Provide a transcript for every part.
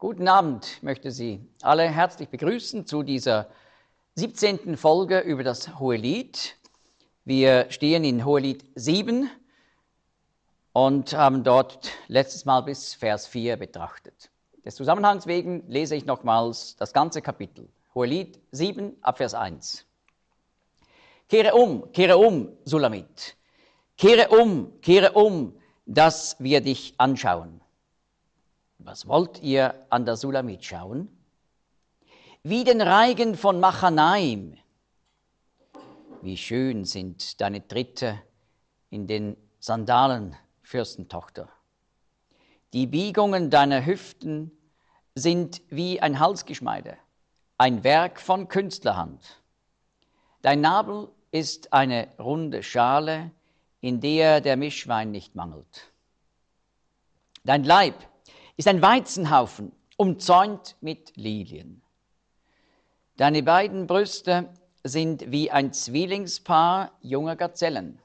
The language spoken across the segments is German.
Guten Abend, ich möchte Sie alle herzlich begrüßen zu dieser 17. Folge über das Hohelied. Wir stehen in Hohelied 7 und haben dort letztes Mal bis Vers 4 betrachtet. Des Zusammenhangs wegen lese ich nochmals das ganze Kapitel. Hohelied 7 ab Vers 1. Kehre um, Sulamit. Kehre um, dass wir dich anschauen. Was wollt ihr an der Sulamit schauen? Wie den Reigen von Machanaim. Wie schön sind deine Tritte in den Sandalen, Fürstentochter. Die Biegungen deiner Hüften sind wie ein Halsgeschmeide, ein Werk von Künstlerhand. Dein Nabel ist eine runde Schale, in der der Mischwein nicht mangelt. Dein Leib ist ein Weizenhaufen, umzäunt mit Lilien. Deine beiden Brüste sind wie ein Zwillingspaar junger Gazellen.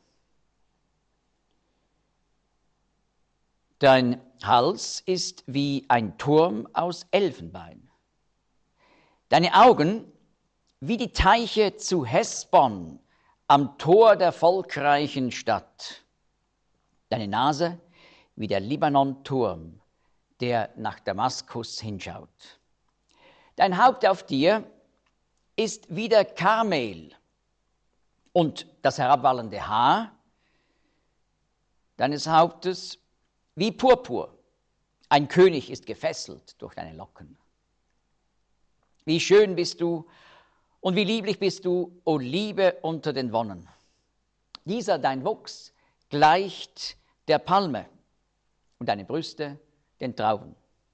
Dein Hals ist wie ein Turm aus Elfenbein. Deine Augen wie die Teiche zu Hesbon am Tor der volkreichen Stadt. Deine Nase wie der Libanon-Turm, der nach Damaskus hinschaut. Dein Haupt auf dir ist wie der Karmel und das herabwallende Haar deines Hauptes wie Purpur. Ein König ist gefesselt durch deine Locken. Wie schön bist du und wie lieblich bist du, o Liebe unter den Wonnen. Dieser dein Wuchs gleicht der Palme und deine Brüste den Trauben.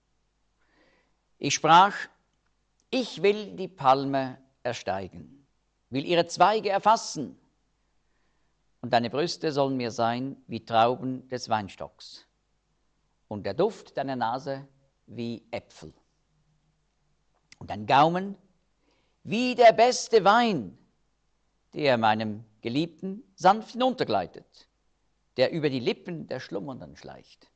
Ich sprach, ich will die Palme ersteigen, will ihre Zweige erfassen, und deine Brüste sollen mir sein wie Trauben des Weinstocks und der Duft deiner Nase wie Äpfel. Und dein Gaumen wie der beste Wein, der meinem Geliebten sanft hinuntergleitet, der über die Lippen der Schlummernden schleicht.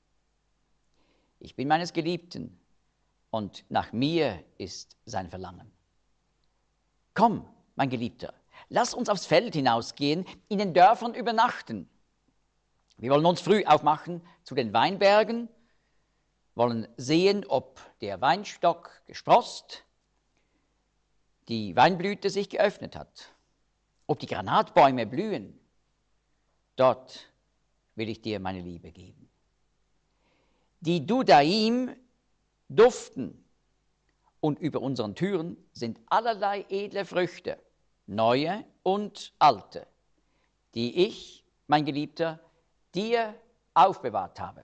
Ich bin meines Geliebten, und nach mir ist sein Verlangen. Komm, mein Geliebter, lass uns aufs Feld hinausgehen, in den Dörfern übernachten. Wir wollen uns früh aufmachen zu den Weinbergen, wollen sehen, ob der Weinstock gesproßt, die Weinblüte sich geöffnet hat, ob die Granatbäume blühen. Dort will ich dir meine Liebe geben. Die Dudaim duften, und über unseren Türen sind allerlei edle Früchte, neue und alte, die ich, mein Geliebter, dir aufbewahrt habe.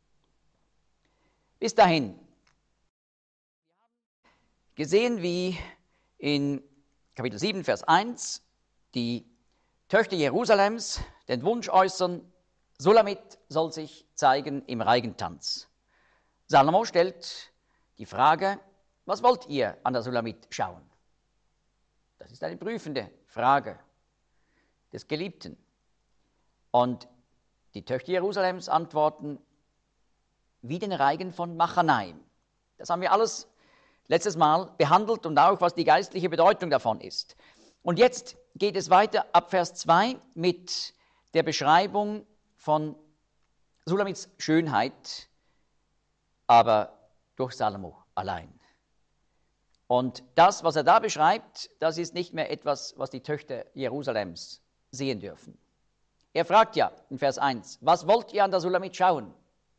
Bis dahin. Wir haben gesehen, wie in Kapitel 7, Vers 1 die Töchter Jerusalems den Wunsch äußern, Sulamit soll sich zeigen im Reigentanz. Salomo stellt die Frage, was wollt ihr an der Sulamit schauen? Das ist eine prüfende Frage des Geliebten. Und die Töchter Jerusalems antworten, wie den Reigen von Machanaim. Das haben wir alles letztes Mal behandelt und auch, was die geistliche Bedeutung davon ist. Und jetzt geht es weiter ab Vers 2 mit der Beschreibung von Sulamits Schönheit, aber durch Salomo allein. Und das, was er da beschreibt, das ist nicht mehr etwas, was die Töchter Jerusalems sehen dürfen. Er fragt ja in Vers 1, was wollt ihr an der Sulamit schauen?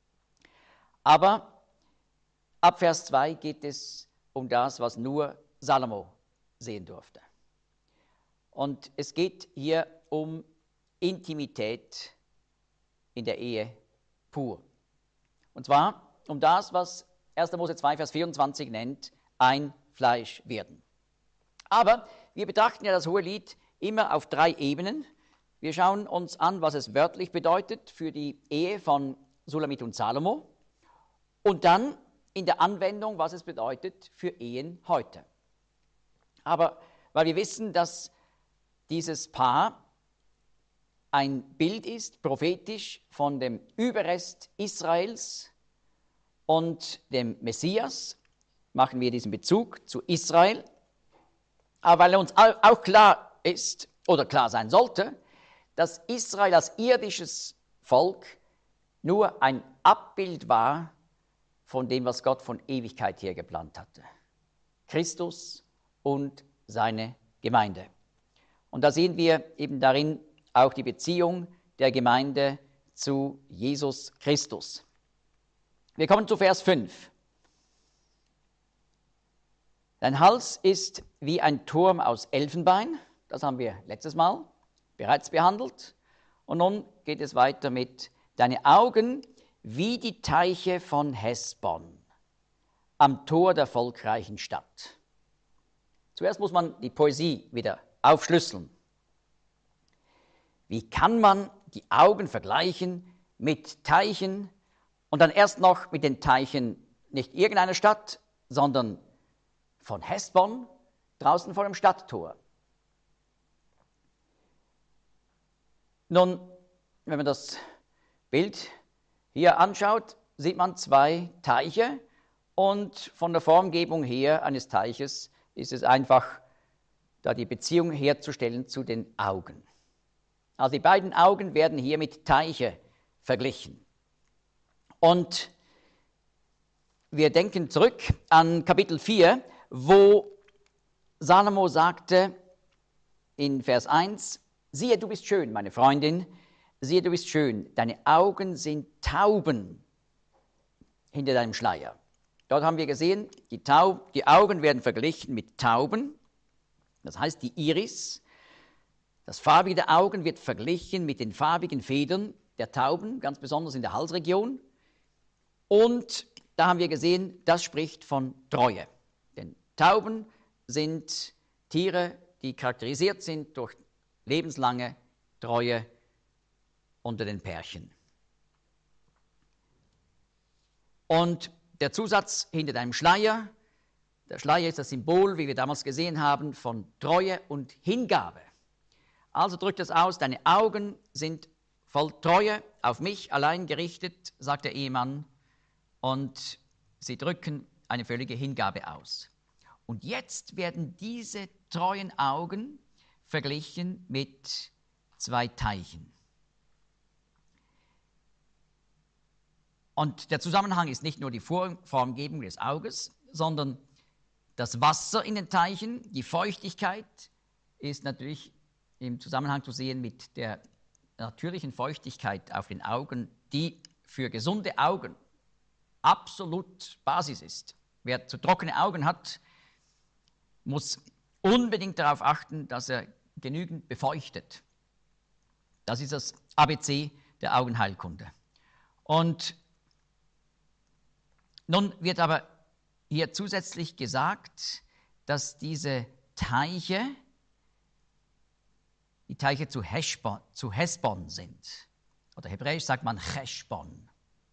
Aber ab Vers 2 geht es um das, was nur Salomo sehen durfte. Und es geht hier um Intimität in der Ehe pur. Und zwar um das, was 1. Mose 2, Vers 24 nennt, ein Fleisch werden. Aber wir betrachten ja das Hohelied immer auf 3 Ebenen. Wir schauen uns an, was es wörtlich bedeutet für die Ehe von Sulamit und Salomo und dann in der Anwendung, was es bedeutet für Ehen heute. Aber weil wir wissen, dass dieses Paar ein Bild ist, prophetisch, von dem Überrest Israels und dem Messias, machen wir diesen Bezug zu Israel. Aber weil uns auch klar ist oder klar sein sollte, dass Israel als irdisches Volk nur ein Abbild war von dem, was Gott von Ewigkeit her geplant hatte. Christus und seine Gemeinde. Und da sehen wir eben darin auch die Beziehung der Gemeinde zu Jesus Christus. Wir kommen zu Vers 5. Dein Hals ist wie ein Turm aus Elfenbein. Das haben wir letztes Mal bereits behandelt. Und nun geht es weiter mit deine Augen wie die Teiche von Hesbon am Tor der volkreichen Stadt. Zuerst muss man die Poesie wieder aufschlüsseln. Wie kann man die Augen vergleichen mit Teichen und dann erst noch mit den Teichen nicht irgendeiner Stadt, sondern von Hesbon draußen vor dem Stadttor? Nun, wenn man das Bild hier anschaut, sieht man zwei Teiche und von der Formgebung her eines Teiches ist es einfach, da die Beziehung herzustellen zu den Augen. Also die beiden Augen werden hier mit Teiche verglichen. Und wir denken zurück an Kapitel 4, wo Salomo sagte in Vers 1, siehe, du bist schön, meine Freundin, siehe, du bist schön, deine Augen sind Tauben hinter deinem Schleier. Dort haben wir gesehen, die Augen werden verglichen mit Tauben, das heißt die Iris. Das farbige der Augen wird verglichen mit den farbigen Federn der Tauben, ganz besonders in der Halsregion. Und da haben wir gesehen, das spricht von Treue. Denn Tauben sind Tiere, die charakterisiert sind durch lebenslange Treue unter den Pärchen. Und der Zusatz hinter deinem Schleier, der Schleier ist das Symbol, wie wir damals gesehen haben, von Treue und Hingabe. Also drückt es aus, deine Augen sind voll Treue auf mich allein gerichtet, sagt der Ehemann, und sie drücken eine völlige Hingabe aus. Und jetzt werden diese treuen Augen verglichen mit zwei Teichen. Und der Zusammenhang ist nicht nur die Formgebung des Auges, sondern das Wasser in den Teichen, die Feuchtigkeit ist natürlich im Zusammenhang zu sehen mit der natürlichen Feuchtigkeit auf den Augen, die für gesunde Augen absolut Basis ist. Wer zu trockene Augen hat, muss unbedingt darauf achten, dass er genügend befeuchtet. Das ist das ABC der Augenheilkunde. Und nun wird aber hier zusätzlich gesagt, dass diese Teiche, die Teiche zu Hesbon sind. Oder hebräisch sagt man Cheshbon.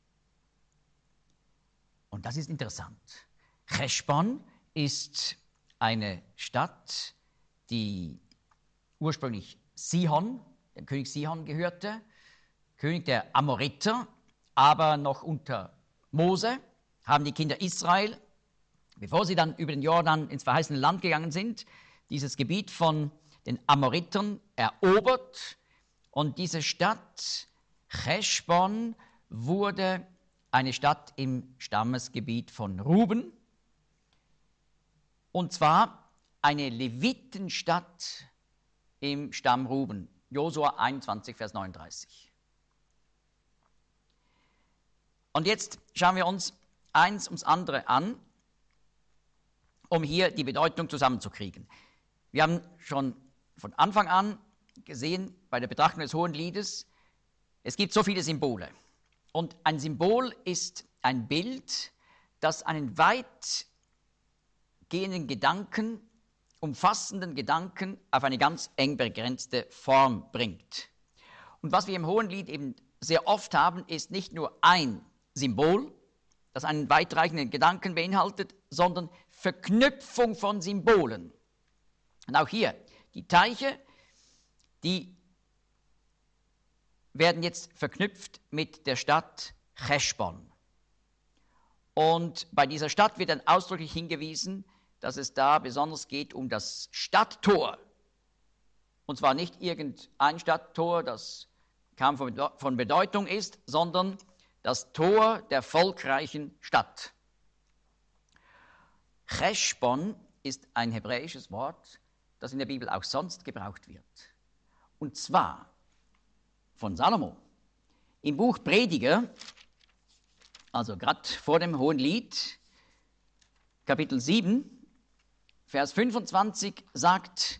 Und das ist interessant. Cheshbon ist eine Stadt, die ursprünglich Sihon, dem König Sihon gehörte, König der Amoriter, aber noch unter Mose haben die Kinder Israel, bevor sie dann über den Jordan ins verheißene Land gegangen sind, dieses Gebiet von den Amoritern erobert. Und diese Stadt Cheshbon wurde eine Stadt im Stammesgebiet von Ruben. Und zwar eine Levitenstadt im Stamm Ruben. Josua 21, Vers 39. Und jetzt schauen wir uns eins ums andere an, um hier die Bedeutung zusammenzukriegen. Wir haben schon von Anfang an gesehen, bei der Betrachtung des Hohenliedes, es gibt so viele Symbole. Und ein Symbol ist ein Bild, das einen weitgehenden Gedanken, umfassenden Gedanken auf eine ganz eng begrenzte Form bringt. Und was wir im Hohenlied eben sehr oft haben, ist nicht nur ein Symbol, das einen weitreichenden Gedanken beinhaltet, sondern Verknüpfung von Symbolen. Und auch hier, die Teiche, die werden jetzt verknüpft mit der Stadt Cheshbon. Und bei dieser Stadt wird dann ausdrücklich hingewiesen, dass es da besonders geht um das Stadttor. Und zwar nicht irgendein Stadttor, das kaum von Bedeutung ist, sondern das Tor der volkreichen Stadt. Cheshbon ist ein hebräisches Wort, das in der Bibel auch sonst gebraucht wird. Und zwar von Salomo. Im Buch Prediger, also gerade vor dem Hohen Lied, Kapitel 7, Vers 25 sagt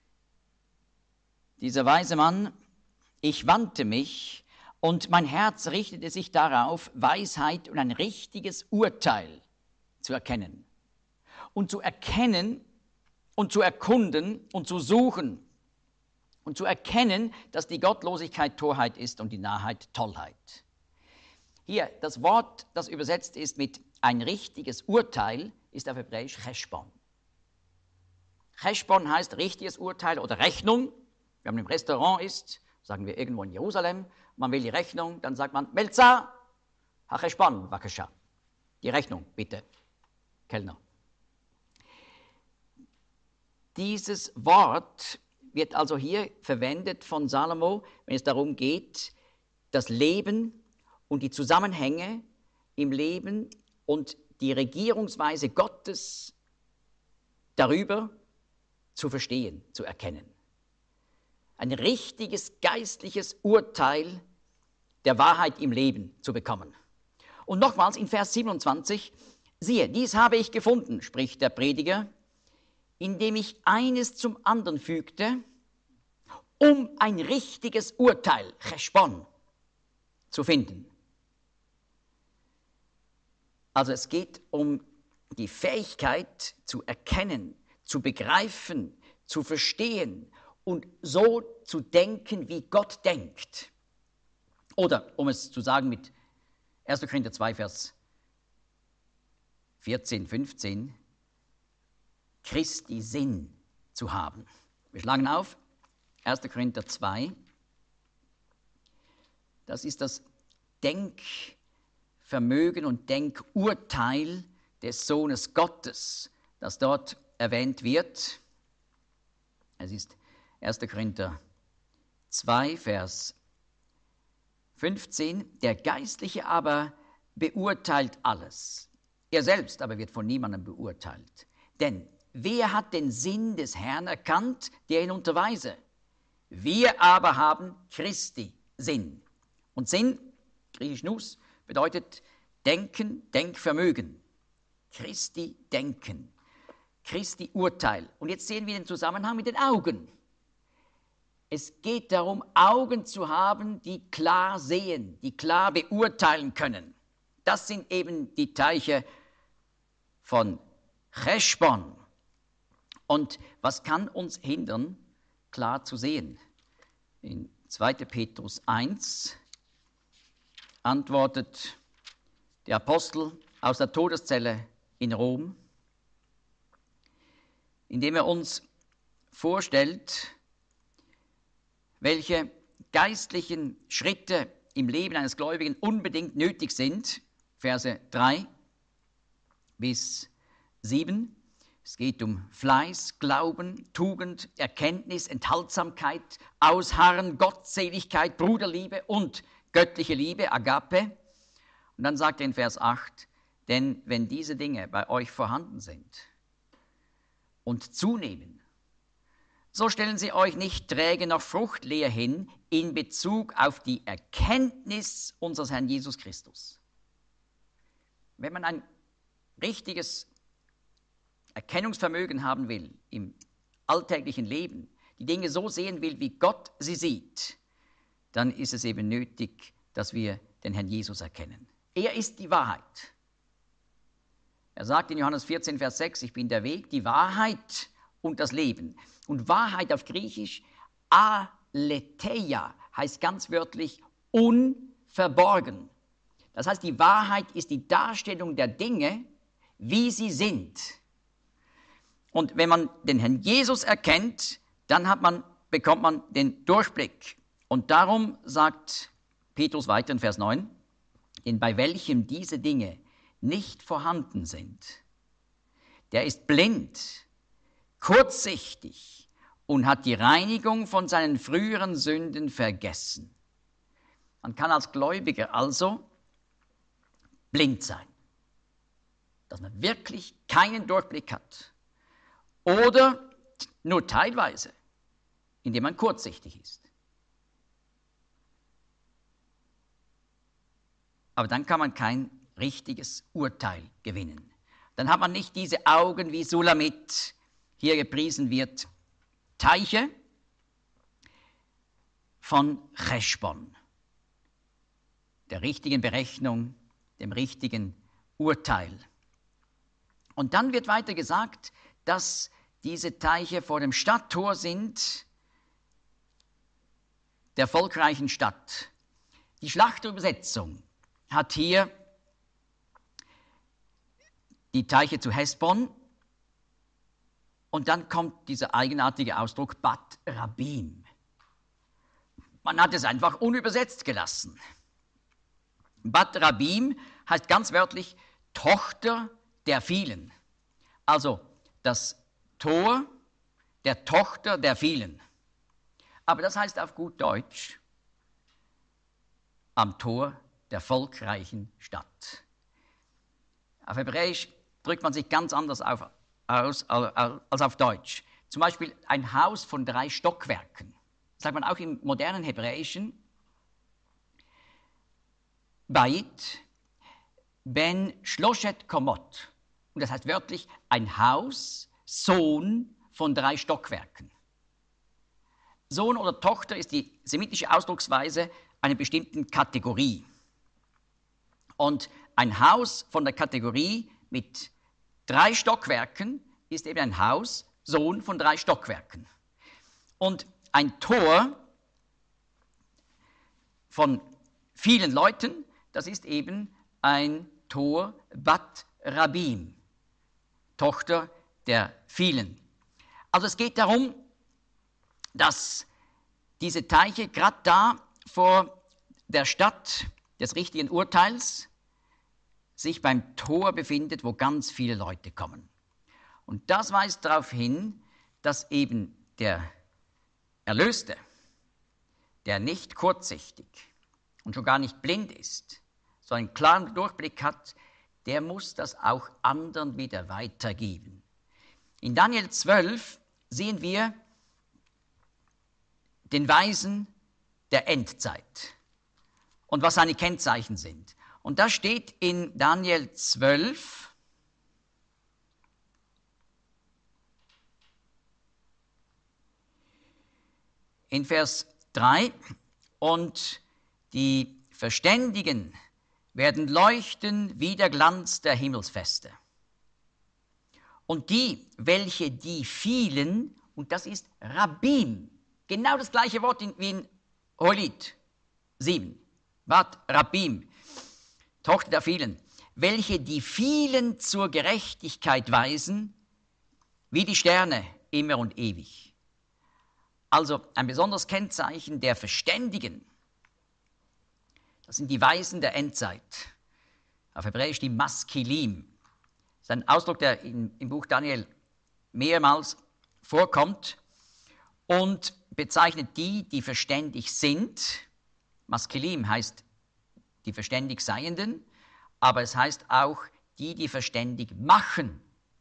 dieser weise Mann: Ich wandte mich und mein Herz richtete sich darauf, Weisheit und ein richtiges Urteil zu erkennen. Und zu erkennen und zu erkunden und zu suchen und zu erkennen, dass die Gottlosigkeit Torheit ist und die Narrheit Tollheit. Hier, das Wort, das übersetzt ist mit ein richtiges Urteil, ist auf Hebräisch Cheshbon. Cheshbon heißt richtiges Urteil oder Rechnung. Wenn man im Restaurant ist, sagen wir irgendwo in Jerusalem, man will die Rechnung, dann sagt man Melzar, ha-Cheshbon, Vakasha. Die Rechnung, bitte, Kellner. Dieses Wort wird also hier verwendet von Salomo, wenn es darum geht, das Leben und die Zusammenhänge im Leben und die Regierungsweise Gottes darüber zu verstehen, zu erkennen. Ein richtiges geistliches Urteil der Wahrheit im Leben zu bekommen. Und nochmals in Vers 27, siehe, dies habe ich gefunden, spricht der Prediger, indem ich eines zum anderen fügte, um ein richtiges Urteil, Cheshbon, zu finden. Also es geht um die Fähigkeit zu erkennen, zu begreifen, zu verstehen und so zu denken, wie Gott denkt. Oder, um es zu sagen mit 1. Korinther 2, Vers 14, 15, Christi Sinn zu haben. Wir schlagen auf 1. Korinther 2. Das ist das Denkvermögen und Denkurteil des Sohnes Gottes, das dort erwähnt wird. Es ist 1. Korinther 2, Vers 15. Der Geistliche aber beurteilt alles. Er selbst aber wird von niemandem beurteilt. Denn wer hat den Sinn des Herrn erkannt, der ihn unterweise? Wir aber haben Christi Sinn. Und Sinn, griechisch Nous, bedeutet Denken, Denkvermögen. Christi Denken, Christi Urteil. Und jetzt sehen wir den Zusammenhang mit den Augen. Es geht darum, Augen zu haben, die klar sehen, die klar beurteilen können. Das sind eben die Teiche von Cheshbon. Und was kann uns hindern, klar zu sehen? In 2. Petrus 1 antwortet der Apostel aus der Todeszelle in Rom, indem er uns vorstellt, welche geistlichen Schritte im Leben eines Gläubigen unbedingt nötig sind. Verse 3 bis 7. Es geht um Fleiß, Glauben, Tugend, Erkenntnis, Enthaltsamkeit, Ausharren, Gottseligkeit, Bruderliebe und göttliche Liebe, Agape. Und dann sagt er in Vers 8, denn wenn diese Dinge bei euch vorhanden sind und zunehmen, so stellen sie euch nicht träge noch fruchtleer hin in Bezug auf die Erkenntnis unseres Herrn Jesus Christus. Wenn man ein richtiges Erkennungsvermögen haben will im alltäglichen Leben, die Dinge so sehen will, wie Gott sie sieht, dann ist es eben nötig, dass wir den Herrn Jesus erkennen. Er ist die Wahrheit. Er sagt in Johannes 14, Vers 6, ich bin der Weg, die Wahrheit und das Leben. Und Wahrheit auf Griechisch, aletheia, heißt ganz wörtlich unverborgen. Das heißt, die Wahrheit ist die Darstellung der Dinge, wie sie sind. Und wenn man den Herrn Jesus erkennt, dann bekommt man den Durchblick. Und darum sagt Petrus weiter in Vers 9, denn bei welchem diese Dinge nicht vorhanden sind. Der ist blind, kurzsichtig und hat die Reinigung von seinen früheren Sünden vergessen. Man kann als Gläubiger also blind sein, dass man wirklich keinen Durchblick hat. Oder nur teilweise, indem man kurzsichtig ist. Aber dann kann man kein richtiges Urteil gewinnen. Dann hat man nicht diese Augen, wie Sulamit hier gepriesen wird, Teiche von Cheschbon, der richtigen Berechnung, dem richtigen Urteil. Und dann wird weiter gesagt, dass diese Teiche vor dem Stadttor sind, der volkreichen Stadt. Die Schlachterübersetzung hat hier die Teiche zu Hesbon und dann kommt dieser eigenartige Ausdruck Bat Rabim. Man hat es einfach unübersetzt gelassen. Bat Rabim heißt ganz wörtlich Tochter der vielen. Also das Tor der Tochter der vielen. Aber das heißt auf gut Deutsch am Tor der volkreichen Stadt. Auf Hebräisch drückt man sich ganz anders aus als auf Deutsch. Zum Beispiel ein Haus von 3 Stockwerken. Das sagt man auch im modernen Hebräischen. Bait ben shloshet komot. Und das heißt wörtlich ein Haus, Sohn von 3 Stockwerken. Sohn oder Tochter ist die semitische Ausdrucksweise einer bestimmten Kategorie. Und ein Haus von der Kategorie mit 3 Stockwerken ist eben ein Haus, Sohn von 3 Stockwerken. Und ein Tor von vielen Leuten, das ist eben ein Tor Bat Rabim, Tochter der vielen. Also es geht darum, dass diese Teiche gerade da vor der Stadt des richtigen Urteils sich beim Tor befindet, wo ganz viele Leute kommen. Und das weist darauf hin, dass eben der Erlöste, der nicht kurzsichtig und schon gar nicht blind ist, so einen klaren Durchblick hat, der muss das auch anderen wieder weitergeben. In Daniel 12 sehen wir den Weisen der Endzeit und was seine Kennzeichen sind. Und da steht in Daniel 12, in Vers 3, und die Verständigen werden leuchten wie der Glanz der Himmelsfeste. Und die, welche die vielen, und das ist Rabim, genau das gleiche Wort wie in Hohelied 7, Bat Rabim, Tochter der vielen, welche die vielen zur Gerechtigkeit weisen, wie die Sterne immer und ewig. Also ein besonderes Kennzeichen der Verständigen, das sind die Weisen der Endzeit. Auf Hebräisch die Maskilim. Das ist ein Ausdruck, der im Buch Daniel mehrmals vorkommt und bezeichnet die, die verständig sind. Maskilim heißt die verständig Seienden, aber es heißt auch die, die verständig machen.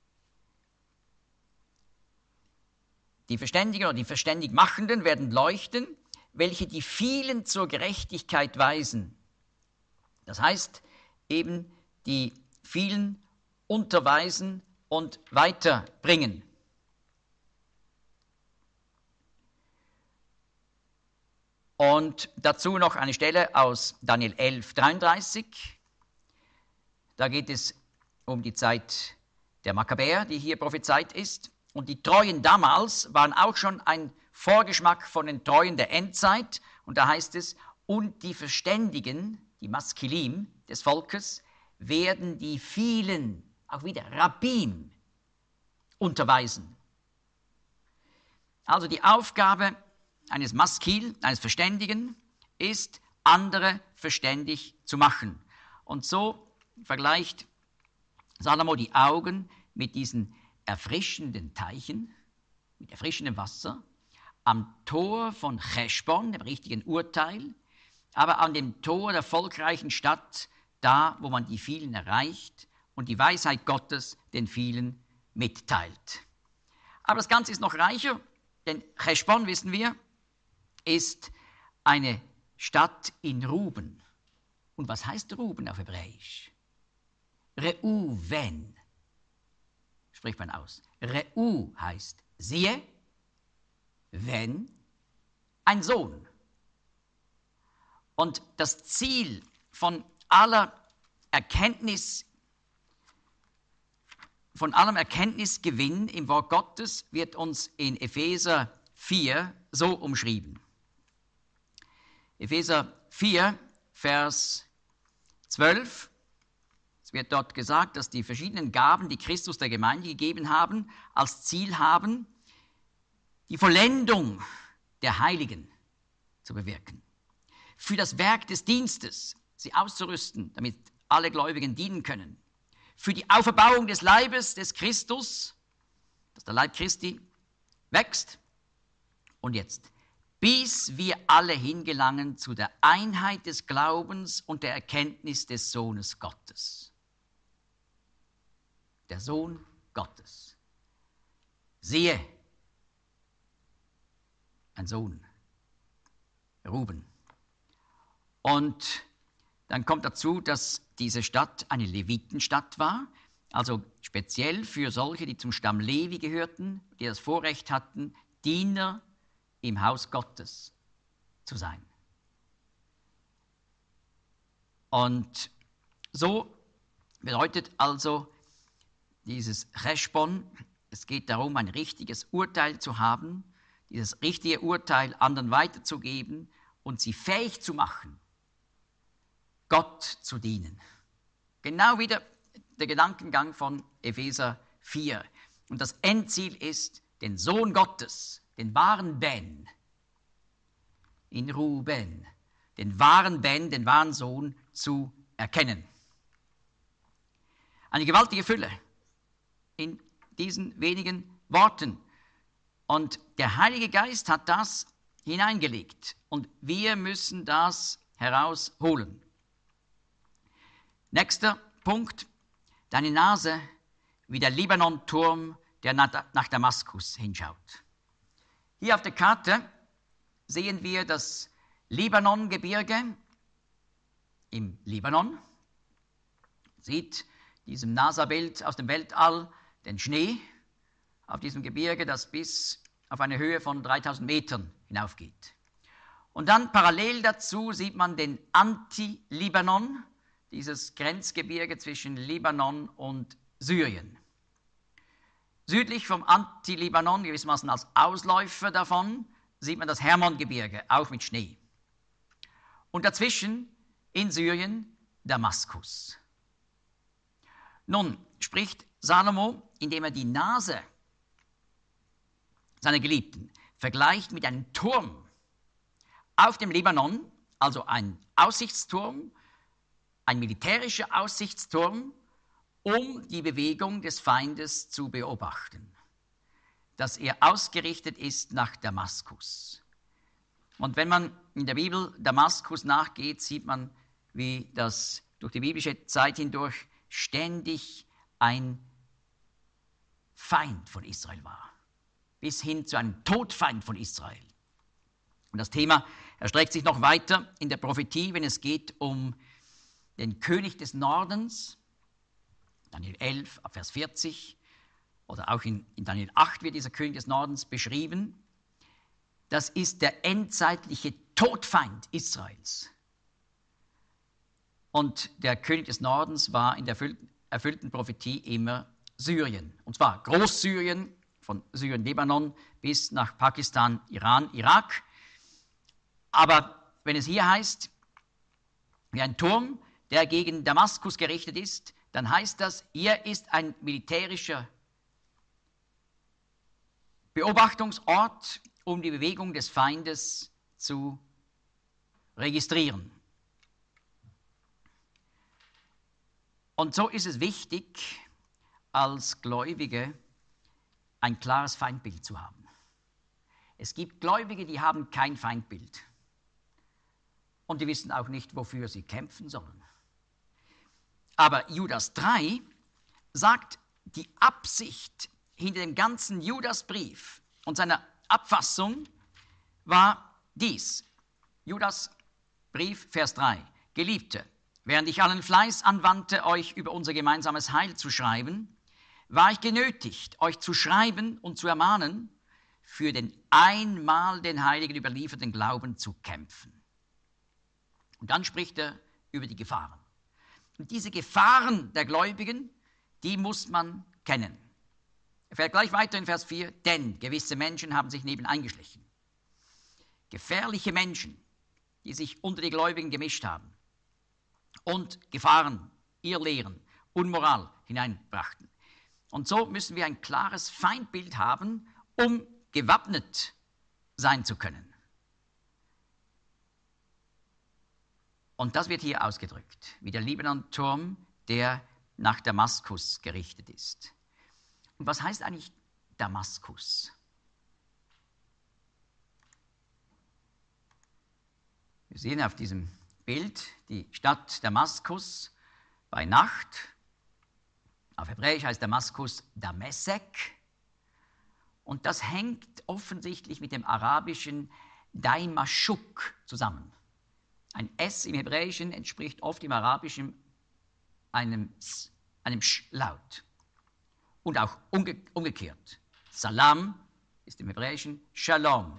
Die Verständigen oder die verständig Machenden werden leuchten, welche die vielen zur Gerechtigkeit weisen. Das heißt eben die vielen unterweisen und weiterbringen. Und dazu noch eine Stelle aus Daniel 11, 33. Da geht es um die Zeit der Makkabäer, die hier prophezeit ist. Und die Treuen damals waren auch schon ein Vorgeschmack von den Treuen der Endzeit. Und da heißt es, und die Verständigen, die Maskilim des Volkes, werden die vielen, auch wieder Rabim, unterweisen. Also die Aufgabe eines Maskil, eines Verständigen, ist, andere verständig zu machen. Und so vergleicht Salomo die Augen mit diesen erfrischenden Teichen, mit erfrischendem Wasser, am Tor von Cheschbon, dem richtigen Urteil, aber an dem Tor der erfolgreichen Stadt, da, wo man die vielen erreicht und die Weisheit Gottes den vielen mitteilt. Aber das Ganze ist noch reicher, denn Cheschbon, wissen wir, ist eine Stadt in Ruben. Und was heißt Ruben auf Hebräisch? Reuven spricht man aus. Reu heißt siehe, wenn, ein Sohn. Und das Ziel von aller Erkenntnis, von allem Erkenntnisgewinn im Wort Gottes wird uns in Epheser 4 so umschrieben. Epheser 4, Vers 12. Es wird dort gesagt, dass die verschiedenen Gaben, die Christus der Gemeinde gegeben haben, als Ziel haben, die Vollendung der Heiligen zu bewirken. Für das Werk des Dienstes, sie auszurüsten, damit alle Gläubigen dienen können. Für die Auferbauung des Leibes des Christus, dass der Leib Christi wächst. Und jetzt, bis wir alle hingelangen zu der Einheit des Glaubens und der Erkenntnis des Sohnes Gottes. Der Sohn Gottes. Siehe, ein Sohn, Ruben. Und dann kommt dazu, dass diese Stadt eine Levitenstadt war, also speziell für solche, die zum Stamm Levi gehörten, die das Vorrecht hatten, Diener im Haus Gottes zu sein. Und so bedeutet also dieses Cheschbon, es geht darum, ein richtiges Urteil zu haben, dieses richtige Urteil anderen weiterzugeben und sie fähig zu machen, Gott zu dienen. Genau wieder der Gedankengang von Epheser 4. Und das Endziel ist, den Sohn Gottes, den wahren Ben, in Ruben, den wahren Ben, den wahren Sohn zu erkennen. Eine gewaltige Fülle in diesen wenigen Worten. Und der Heilige Geist hat das hineingelegt. Und wir müssen das herausholen. Nächster Punkt. Deine Nase wie der Libanon-Turm, der nach Damaskus hinschaut. Hier auf der Karte sehen wir das Libanon-Gebirge im Libanon. Sieht diesem NASA-Bild aus dem Weltall den Schnee auf diesem Gebirge, das bis auf eine Höhe von 3000 Metern hinaufgeht. Und dann parallel dazu sieht man den Anti-Libanon, dieses Grenzgebirge zwischen Libanon und Syrien. Südlich vom Anti-Libanon, gewissermaßen als Ausläufer davon, sieht man das Hermongebirge, auch mit Schnee. Und dazwischen in Syrien Damaskus. Nun spricht Salomo, indem er die Nase seiner Geliebten vergleicht mit einem Turm auf dem Libanon, also ein Aussichtsturm, ein militärischer Aussichtsturm, um die Bewegung des Feindes zu beobachten, dass er ausgerichtet ist nach Damaskus. Und wenn man in der Bibel Damaskus nachgeht, sieht man, wie das durch die biblische Zeit hindurch ständig ein Feind von Israel war, bis hin zu einem Todfeind von Israel. Und das Thema erstreckt sich noch weiter in der Prophetie, wenn es geht um den König des Nordens, Daniel 11, Vers 40, oder auch in Daniel 8 wird dieser König des Nordens beschrieben. Das ist der endzeitliche Todfeind Israels. Und der König des Nordens war in der erfüllten Prophetie immer Syrien. Und zwar Großsyrien, von Syrien, Libanon bis nach Pakistan, Iran, Irak. Aber wenn es hier heißt, wie ein Turm, der gegen Damaskus gerichtet ist, dann heißt das, hier ist ein militärischer Beobachtungsort, um die Bewegung des Feindes zu registrieren. Und so ist es wichtig, als Gläubige ein klares Feindbild zu haben. Es gibt Gläubige, die haben kein Feindbild. Und die wissen auch nicht, wofür sie kämpfen sollen. Aber Judas 3 sagt, die Absicht hinter dem ganzen Judasbrief und seiner Abfassung war dies. Judas Brief, Vers 3. Geliebte, während ich allen Fleiß anwandte, euch über unser gemeinsames Heil zu schreiben, war ich genötigt, euch zu schreiben und zu ermahnen, für den einmal den Heiligen überlieferten Glauben zu kämpfen. Und dann spricht er über die Gefahren. Und diese Gefahren der Gläubigen, die muss man kennen. Er fährt gleich weiter in Vers 4, denn gewisse Menschen haben sich eingeschlichen. Gefährliche Menschen, die sich unter die Gläubigen gemischt haben und Gefahren, Irrlehren, Unmoral hineinbrachten. Und so müssen wir ein klares Feindbild haben, um gewappnet sein zu können. Und das wird hier ausgedrückt, wie der Libanonturm, der nach Damaskus gerichtet ist. Und was heißt eigentlich Damaskus? Wir sehen auf diesem Bild die Stadt Damaskus bei Nacht. Auf Hebräisch heißt Damaskus Damesek. Und das hängt offensichtlich mit dem arabischen Daimashuk zusammen. Ein S im Hebräischen entspricht oft im Arabischen einem Sch-Laut. Und auch umgekehrt. Salam ist im Hebräischen Shalom.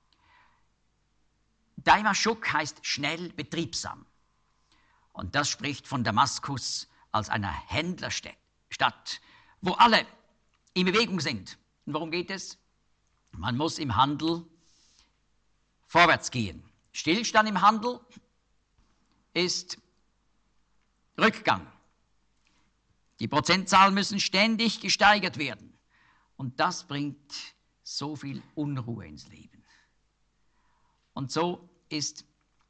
Daimashuk heißt schnell, betriebsam. Und das spricht von Damaskus als einer Händlerstadt, wo alle in Bewegung sind. Und worum geht es? Man muss im Handel vorwärts gehen. Stillstand im Handel ist Rückgang. Die Prozentzahlen müssen ständig gesteigert werden. Und das bringt so viel Unruhe ins Leben. Und so ist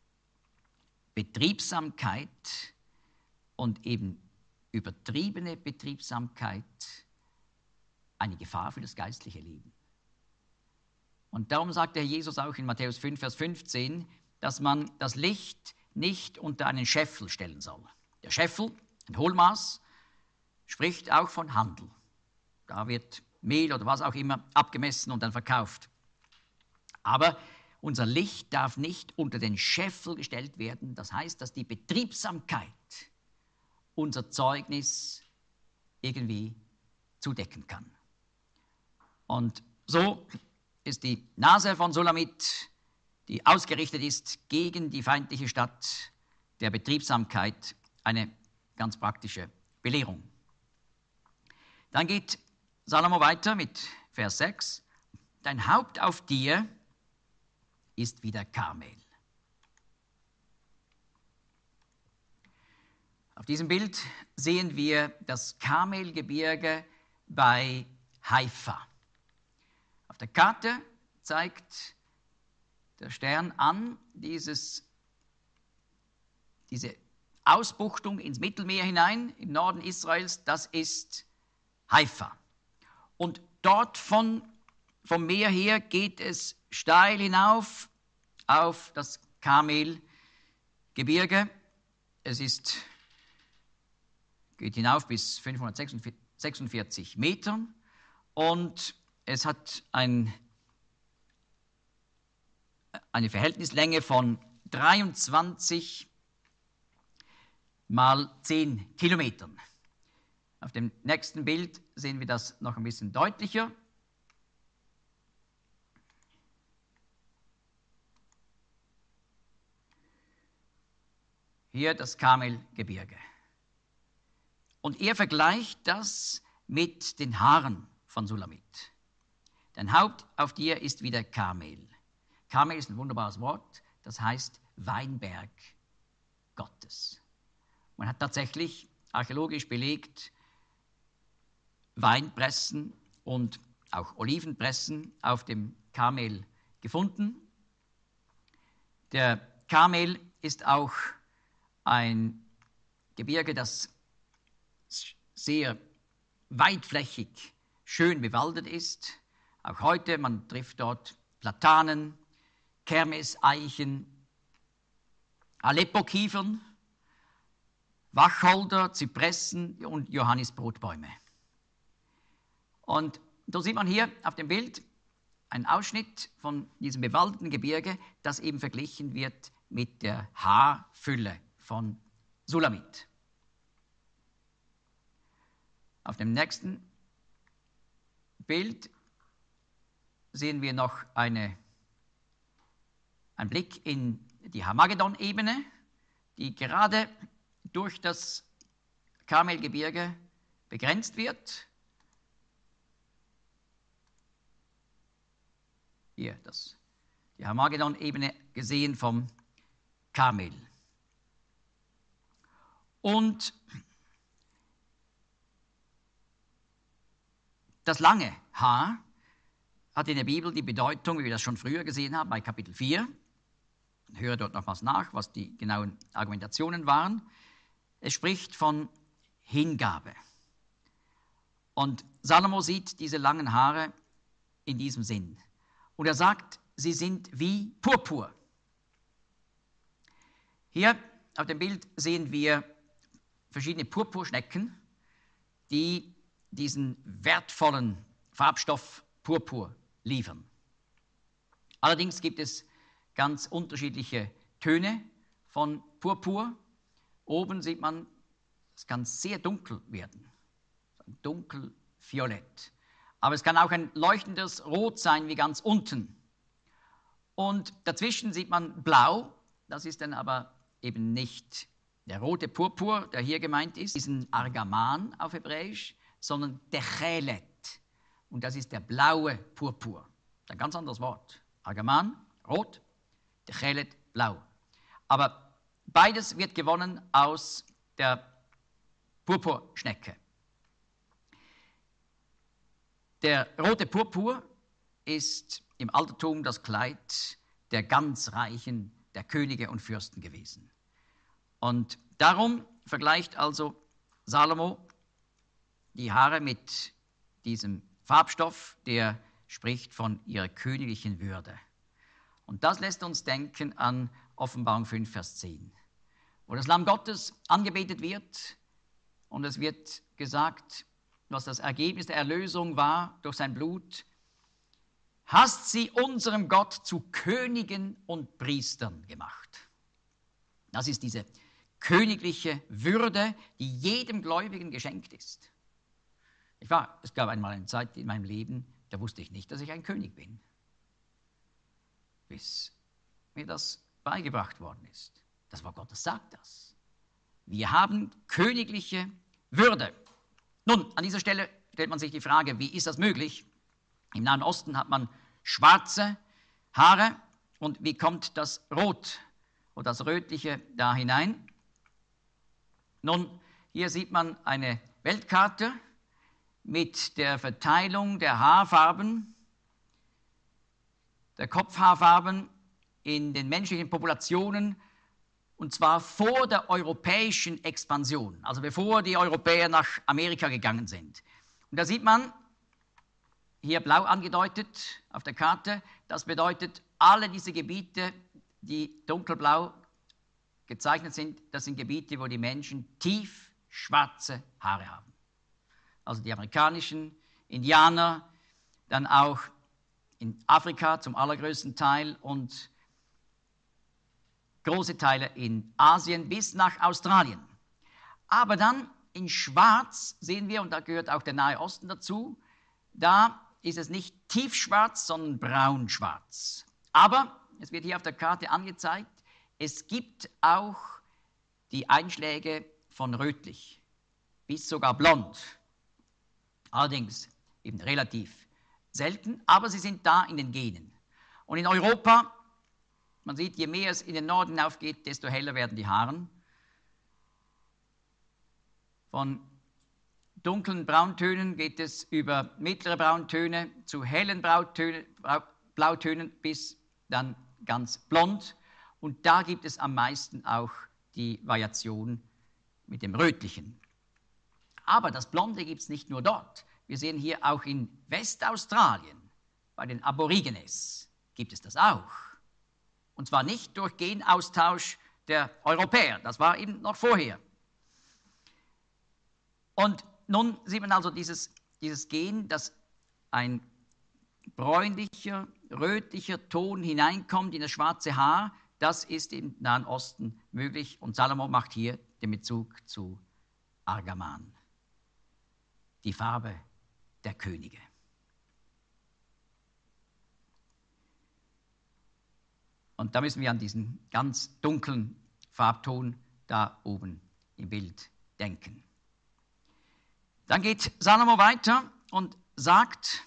Betriebsamkeit und eben übertriebene Betriebsamkeit eine Gefahr für das geistliche Leben. Und darum sagt der Jesus auch in Matthäus 5, Vers 15, dass man das Licht nicht unter einen Scheffel stellen soll. Der Scheffel, ein Hohlmaß, spricht auch von Handel. Da wird Mehl oder was auch immer abgemessen und dann verkauft. Aber unser Licht darf nicht unter den Scheffel gestellt werden. Das heißt, dass die Betriebsamkeit unser Zeugnis irgendwie zudecken kann. Und so ist die Nase von Sulamit, die ausgerichtet ist gegen die feindliche Stadt der Betriebsamkeit, eine ganz praktische Belehrung. Dann geht Salomo weiter mit Vers 6. Dein Haupt auf dir ist wie der Karmel. Auf diesem Bild sehen wir das Karmelgebirge bei Haifa. Auf der Karte zeigt der Stern an diese Ausbuchtung ins Mittelmeer hinein im Norden Israels, das ist Haifa. Und dort vom Meer her geht es steil hinauf auf das Karmelgebirge. Es geht hinauf bis 546 Metern und es hat eine Verhältnislänge von 23 mal 10 Kilometern. Auf dem nächsten Bild sehen wir das noch ein bisschen deutlicher. Hier das Karmelgebirge. Und er vergleicht das mit den Haaren von Sulamit. Dein Haupt auf dir ist wie der Karmel. Karmel ist ein wunderbares Wort, das heißt Weinberg Gottes. Man hat tatsächlich archäologisch belegt Weinpressen und auch Olivenpressen auf dem Karmel gefunden. Der Karmel ist auch ein Gebirge, das sehr weitflächig schön bewaldet ist. Auch heute, man trifft dort Platanen, Kermes-Eichen, Aleppo-Kiefern, Wacholder, Zypressen und Johannisbrotbäume. Und so sieht man hier auf dem Bild einen Ausschnitt von diesem bewaldeten Gebirge, das eben verglichen wird mit der Haarfülle von Sulamit. Auf dem nächsten Bild sehen wir noch einen Blick in die Harmagedon-Ebene, die gerade durch das Karmelgebirge begrenzt wird. Hier, die Harmagedon-Ebene gesehen vom Karmel. Und das lange Haar hat in der Bibel die Bedeutung, wie wir das schon früher gesehen haben, bei Kapitel 4. Ich höre dort nochmals nach, was die genauen Argumentationen waren. Es spricht von Hingabe. Und Salomo sieht diese langen Haare in diesem Sinn. Und er sagt, sie sind wie Purpur. Hier auf dem Bild sehen wir verschiedene Purpurschnecken, die diesen wertvollen Farbstoff Purpur liefern. Allerdings gibt es ganz unterschiedliche Töne von Purpur. Oben sieht man, es kann sehr dunkel werden, dunkelviolett. Aber es kann auch ein leuchtendes Rot sein, wie ganz unten. Und dazwischen sieht man Blau, das ist dann aber eben nicht der rote Purpur, der hier gemeint ist, diesen Argaman auf Hebräisch, sondern Techelet. Und das ist der blaue Purpur. Das ist ein ganz anderes Wort. Argaman, rot, Techelet, blau. Aber beides wird gewonnen aus der Purpurschnecke. Der rote Purpur ist im Altertum das Kleid der ganz Reichen, der Könige und Fürsten gewesen. Und darum vergleicht also Salomo die Haare mit diesem Farbstoff, der spricht von ihrer königlichen Würde. Und das lässt uns denken an Offenbarung 5, Vers 10, wo das Lamm Gottes angebetet wird und es wird gesagt, was das Ergebnis der Erlösung war durch sein Blut. Hast sie unserem Gott zu Königen und Priestern gemacht. Das ist diese königliche Würde, die jedem Gläubigen geschenkt ist. Es gab einmal eine Zeit in meinem Leben, da wusste ich nicht, dass ich ein König bin, bis mir das beigebracht worden ist. Das Wort Gottes sagt das. Wir haben königliche Würde. Nun, an dieser Stelle stellt man sich die Frage, wie ist das möglich? Im Nahen Osten hat man schwarze Haare und wie kommt das Rot oder das Rötliche da hinein? Nun, hier sieht man eine Weltkarte mit der Verteilung der Haarfarben, der Kopfhaarfarben in den menschlichen Populationen, und zwar vor der europäischen Expansion, also bevor die Europäer nach Amerika gegangen sind. Und da sieht man, hier blau angedeutet auf der Karte, das bedeutet, alle diese Gebiete, die dunkelblau gezeichnet sind, das sind Gebiete, wo die Menschen tief schwarze Haare haben. Also die amerikanischen Indianer, dann auch in Afrika zum allergrößten Teil und große Teile in Asien bis nach Australien. Aber dann in Schwarz sehen wir, und da gehört auch der Nahe Osten dazu, da ist es nicht tiefschwarz, sondern braunschwarz. Aber, es wird hier auf der Karte angezeigt, es gibt auch die Einschläge von rötlich bis sogar blond. Allerdings eben relativ selten, aber sie sind da in den Genen. Und in Europa, man sieht, je mehr es in den Norden hinaufgeht, desto heller werden die Haare. Von dunklen Brauntönen geht es über mittlere Brauntöne zu hellen Blautönen bis dann ganz blond. Und da gibt es am meisten auch die Variation mit dem Rötlichen. Aber das Blonde gibt es nicht nur dort. Wir sehen hier auch in Westaustralien, bei den Aborigines, gibt es das auch. Und zwar nicht durch Genaustausch der Europäer, das war eben noch vorher. Und nun sieht man also dieses Gen, dass ein bräunlicher, rötlicher Ton hineinkommt in das schwarze Haar, das ist im Nahen Osten möglich. Und Salomo macht hier den Bezug zu Argaman, die Farbe der Könige. Und da müssen wir an diesen ganz dunklen Farbton da oben im Bild denken. Dann geht Salomo weiter und sagt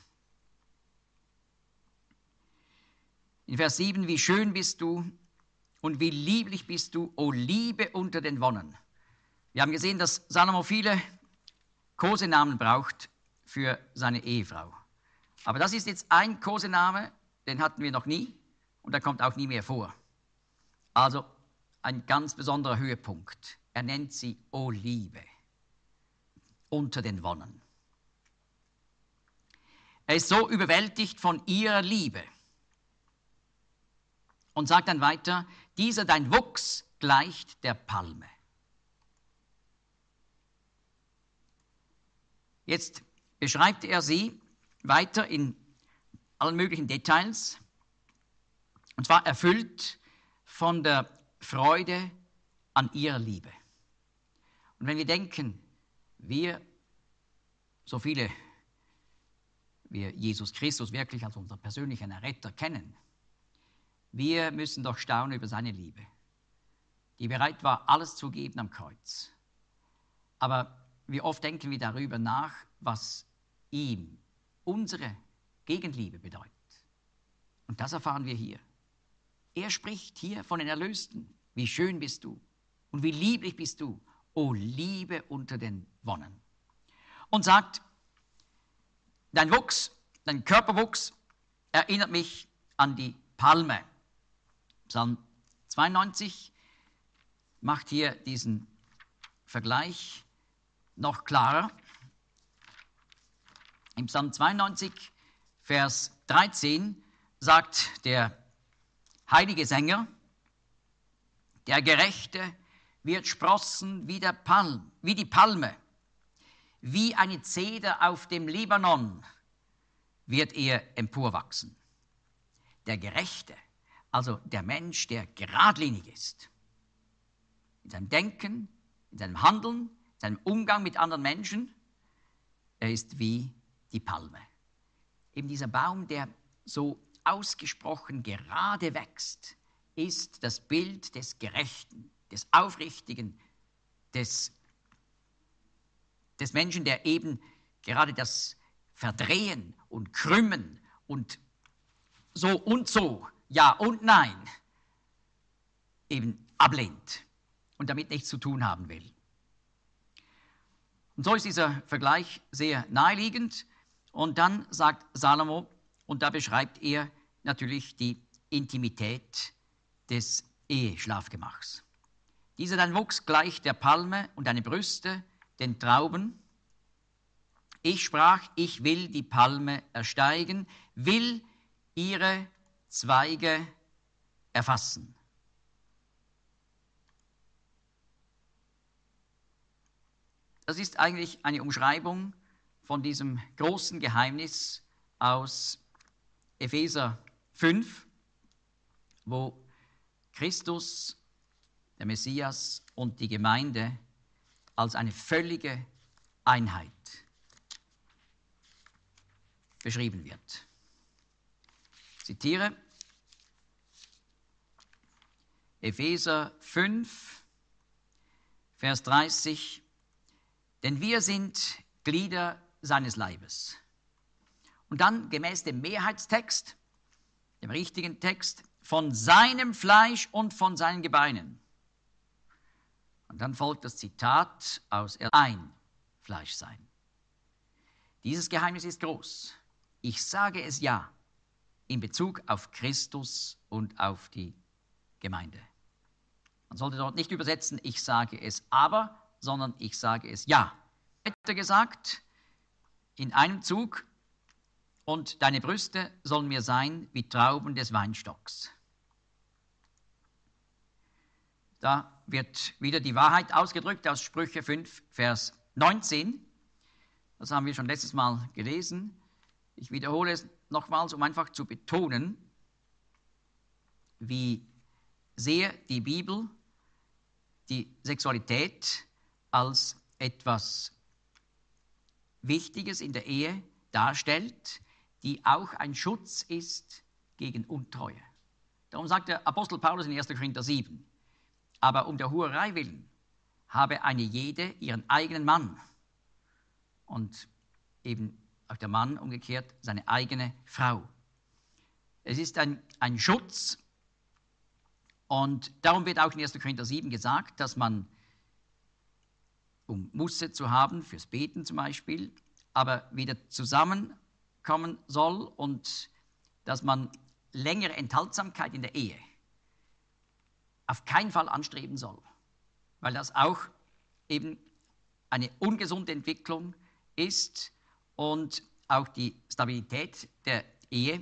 in Vers 7, wie schön bist du und wie lieblich bist du, o Liebe unter den Wonnen. Wir haben gesehen, dass Salomo viele Kosenamen braucht für seine Ehefrau. Aber das ist jetzt ein Kosename, den hatten wir noch nie und der kommt auch nie mehr vor. Also ein ganz besonderer Höhepunkt. Er nennt sie O Liebe unter den Wonnen. Er ist so überwältigt von ihrer Liebe und sagt dann weiter, dieser dein Wuchs gleicht der Palme. Jetzt beschreibt er sie weiter in allen möglichen Details, und zwar erfüllt von der Freude an ihrer Liebe. Und wenn wir denken, so viele, wir Jesus Christus wirklich als unseren persönlichen Erretter kennen, wir müssen doch staunen über seine Liebe, die bereit war, alles zu geben am Kreuz. Aber wie oft denken wir darüber nach, was ihm unsere Gegenliebe bedeutet. Und das erfahren wir hier. Er spricht hier von den Erlösten. Wie schön bist du und wie lieblich bist du, o Liebe unter den Wonnen. Und sagt, dein Wuchs, dein Körperwuchs erinnert mich an die Palme. Psalm 92 macht hier diesen Vergleich noch klarer. Im Psalm 92, Vers 13, sagt der heilige Sänger, der Gerechte wird sprossen wie die Palme, wie eine Zeder auf dem Libanon wird er emporwachsen. Der Gerechte, also der Mensch, der geradlinig ist, in seinem Denken, in seinem Handeln, in seinem Umgang mit anderen Menschen, er ist wie die Palme. Eben dieser Baum, der so ausgesprochen gerade wächst, ist das Bild des Gerechten, des Aufrichtigen, des Menschen, der eben gerade das Verdrehen und Krümmen und so, ja und nein, eben ablehnt und damit nichts zu tun haben will. Und so ist dieser Vergleich sehr naheliegend. Und dann sagt Salomo, und da beschreibt er natürlich die Intimität des Eheschlafgemachs. Dieser dein Wuchs gleicht der Palme und deine Brüste den Trauben. Ich sprach, ich will die Palme ersteigen, will ihre Zweige erfassen. Das ist eigentlich eine Umschreibung von diesem großen Geheimnis aus Epheser 5, wo Christus, der Messias und die Gemeinde als eine völlige Einheit beschrieben wird. Ich zitiere Epheser 5, Vers 30, denn wir sind Glieder seines Leibes. Und dann gemäß dem Mehrheitstext, dem richtigen Text, von seinem Fleisch und von seinen Gebeinen. Und dann folgt das Zitat aus ein Fleisch sein. Dieses Geheimnis ist groß. Ich sage es ja in Bezug auf Christus und auf die Gemeinde. Man sollte dort nicht übersetzen, ich sage es aber, sondern ich sage es ja. gesagt, in einem Zug, und deine Brüste sollen mir sein wie Trauben des Weinstocks. Da wird wieder die Wahrheit ausgedrückt aus Sprüche 5, Vers 19. Das haben wir schon letztes Mal gelesen. Ich wiederhole es nochmals, um einfach zu betonen, wie sehr die Bibel die Sexualität als etwas Wichtiges in der Ehe darstellt, die auch ein Schutz ist gegen Untreue. Darum sagt der Apostel Paulus in 1. Korinther 7, aber um der Hurerei willen habe eine jede ihren eigenen Mann und eben auch der Mann umgekehrt seine eigene Frau. Es ist ein Schutz, und darum wird auch in 1. Korinther 7 gesagt, dass man, um Muße zu haben, fürs Beten zum Beispiel, aber wieder zusammenkommen soll und dass man längere Enthaltsamkeit in der Ehe auf keinen Fall anstreben soll, weil das auch eben eine ungesunde Entwicklung ist und auch die Stabilität der Ehe,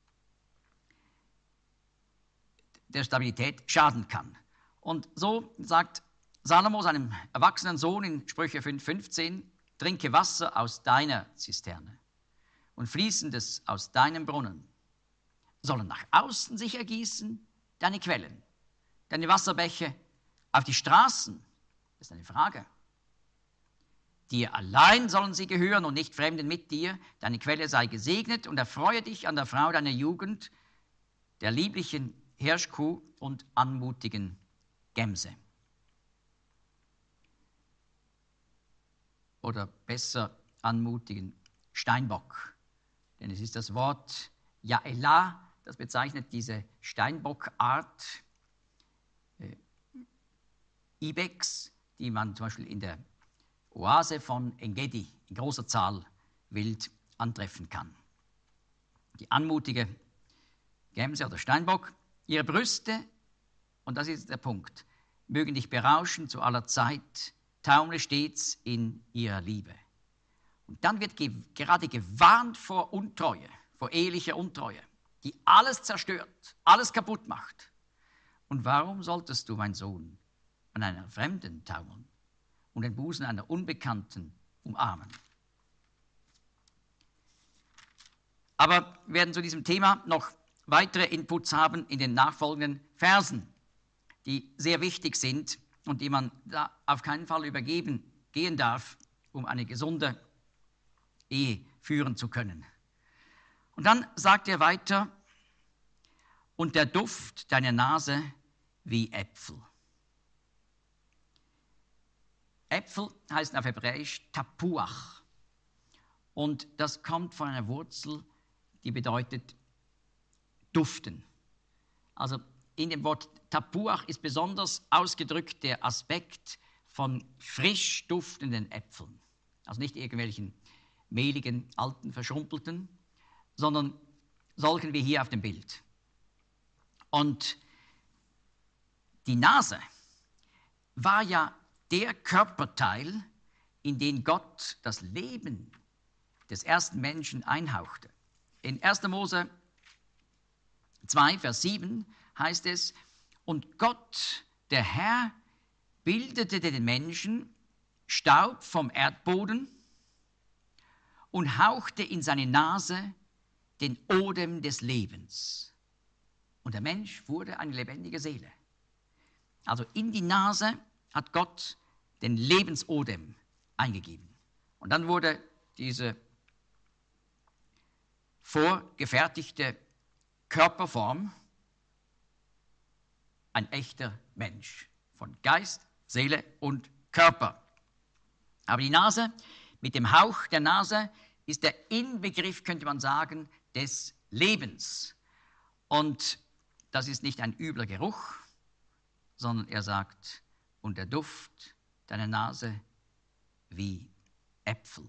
der Stabilität schaden kann. Und so sagt Salomo seinem erwachsenen Sohn in Sprüche 5,15, trinke Wasser aus deiner Zisterne und Fließendes aus deinem Brunnen. Sollen nach außen sich ergießen deine Quellen, deine Wasserbäche auf die Straßen? Das ist eine Frage. Dir allein sollen sie gehören und nicht Fremden mit dir. Deine Quelle sei gesegnet und erfreue dich an der Frau deiner Jugend, der lieblichen Hirschkuh und anmutigen Gemse. Oder besser anmutigen Steinbock. Denn es ist das Wort Jaelah, das bezeichnet diese Steinbockart, Ibex, die man zum Beispiel in der Oase von Engedi in großer Zahl wild antreffen kann. Die anmutige Gemse oder Steinbock, ihre Brüste, und das ist der Punkt, mögen dich berauschen zu aller Zeit, taumle stets in ihrer Liebe. Und dann wird gerade gewarnt vor Untreue, vor ehelicher Untreue, die alles zerstört, alles kaputt macht. Und warum solltest du, mein Sohn, an einer Fremden taumeln und den Busen einer Unbekannten umarmen? Aber wir werden zu diesem Thema noch weitere Inputs haben in den nachfolgenden Versen, die sehr wichtig sind und die man da auf keinen Fall übergehen darf, um eine gesunde Ehe führen zu können. Und dann sagt er weiter, und der Duft deiner Nase wie Äpfel. Äpfel heißen auf Hebräisch Tapuach. Und das kommt von einer Wurzel, die bedeutet duften. Also in dem Wort Tapuach ist besonders ausgedrückt der Aspekt von frisch duftenden Äpfeln. Also nicht irgendwelchen mehligen, alten, verschrumpelten, sondern solchen wie hier auf dem Bild. Und die Nase war ja der Körperteil, in den Gott das Leben des ersten Menschen einhauchte. In 1. Mose 2, Vers 7 heißt es, und Gott, der Herr, bildete den Menschen Staub vom Erdboden und hauchte in seine Nase den Odem des Lebens. Und der Mensch wurde eine lebendige Seele. Also in die Nase hat Gott den Lebensodem eingegeben. Und dann wurde diese vorgefertigte Körperform ein echter Mensch von Geist, Seele und Körper. Aber die Nase, mit dem Hauch der Nase, ist der Inbegriff, könnte man sagen, des Lebens. Und das ist nicht ein übler Geruch, sondern er sagt, und der Duft deiner Nase wie Äpfel.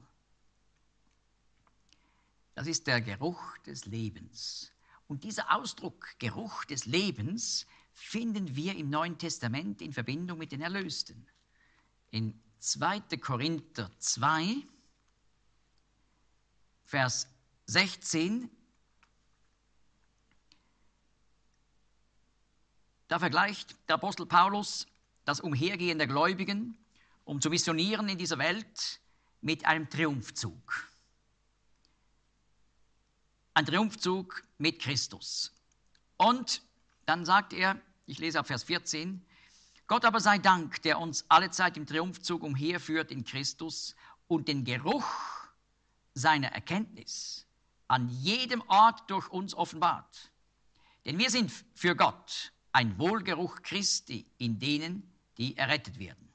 Das ist der Geruch des Lebens. Und dieser Ausdruck Geruch des Lebens finden wir im Neuen Testament in Verbindung mit den Erlösten. In 2. Korinther 2, Vers 16. Da vergleicht der Apostel Paulus das Umhergehen der Gläubigen, um zu missionieren in dieser Welt, mit einem Triumphzug. Ein Triumphzug mit Christus. Und dann sagt er, ich lese ab Vers 14, Gott aber sei Dank, der uns allezeit im Triumphzug umherführt in Christus und den Geruch seiner Erkenntnis an jedem Ort durch uns offenbart. Denn wir sind für Gott ein Wohlgeruch Christi in denen, die errettet werden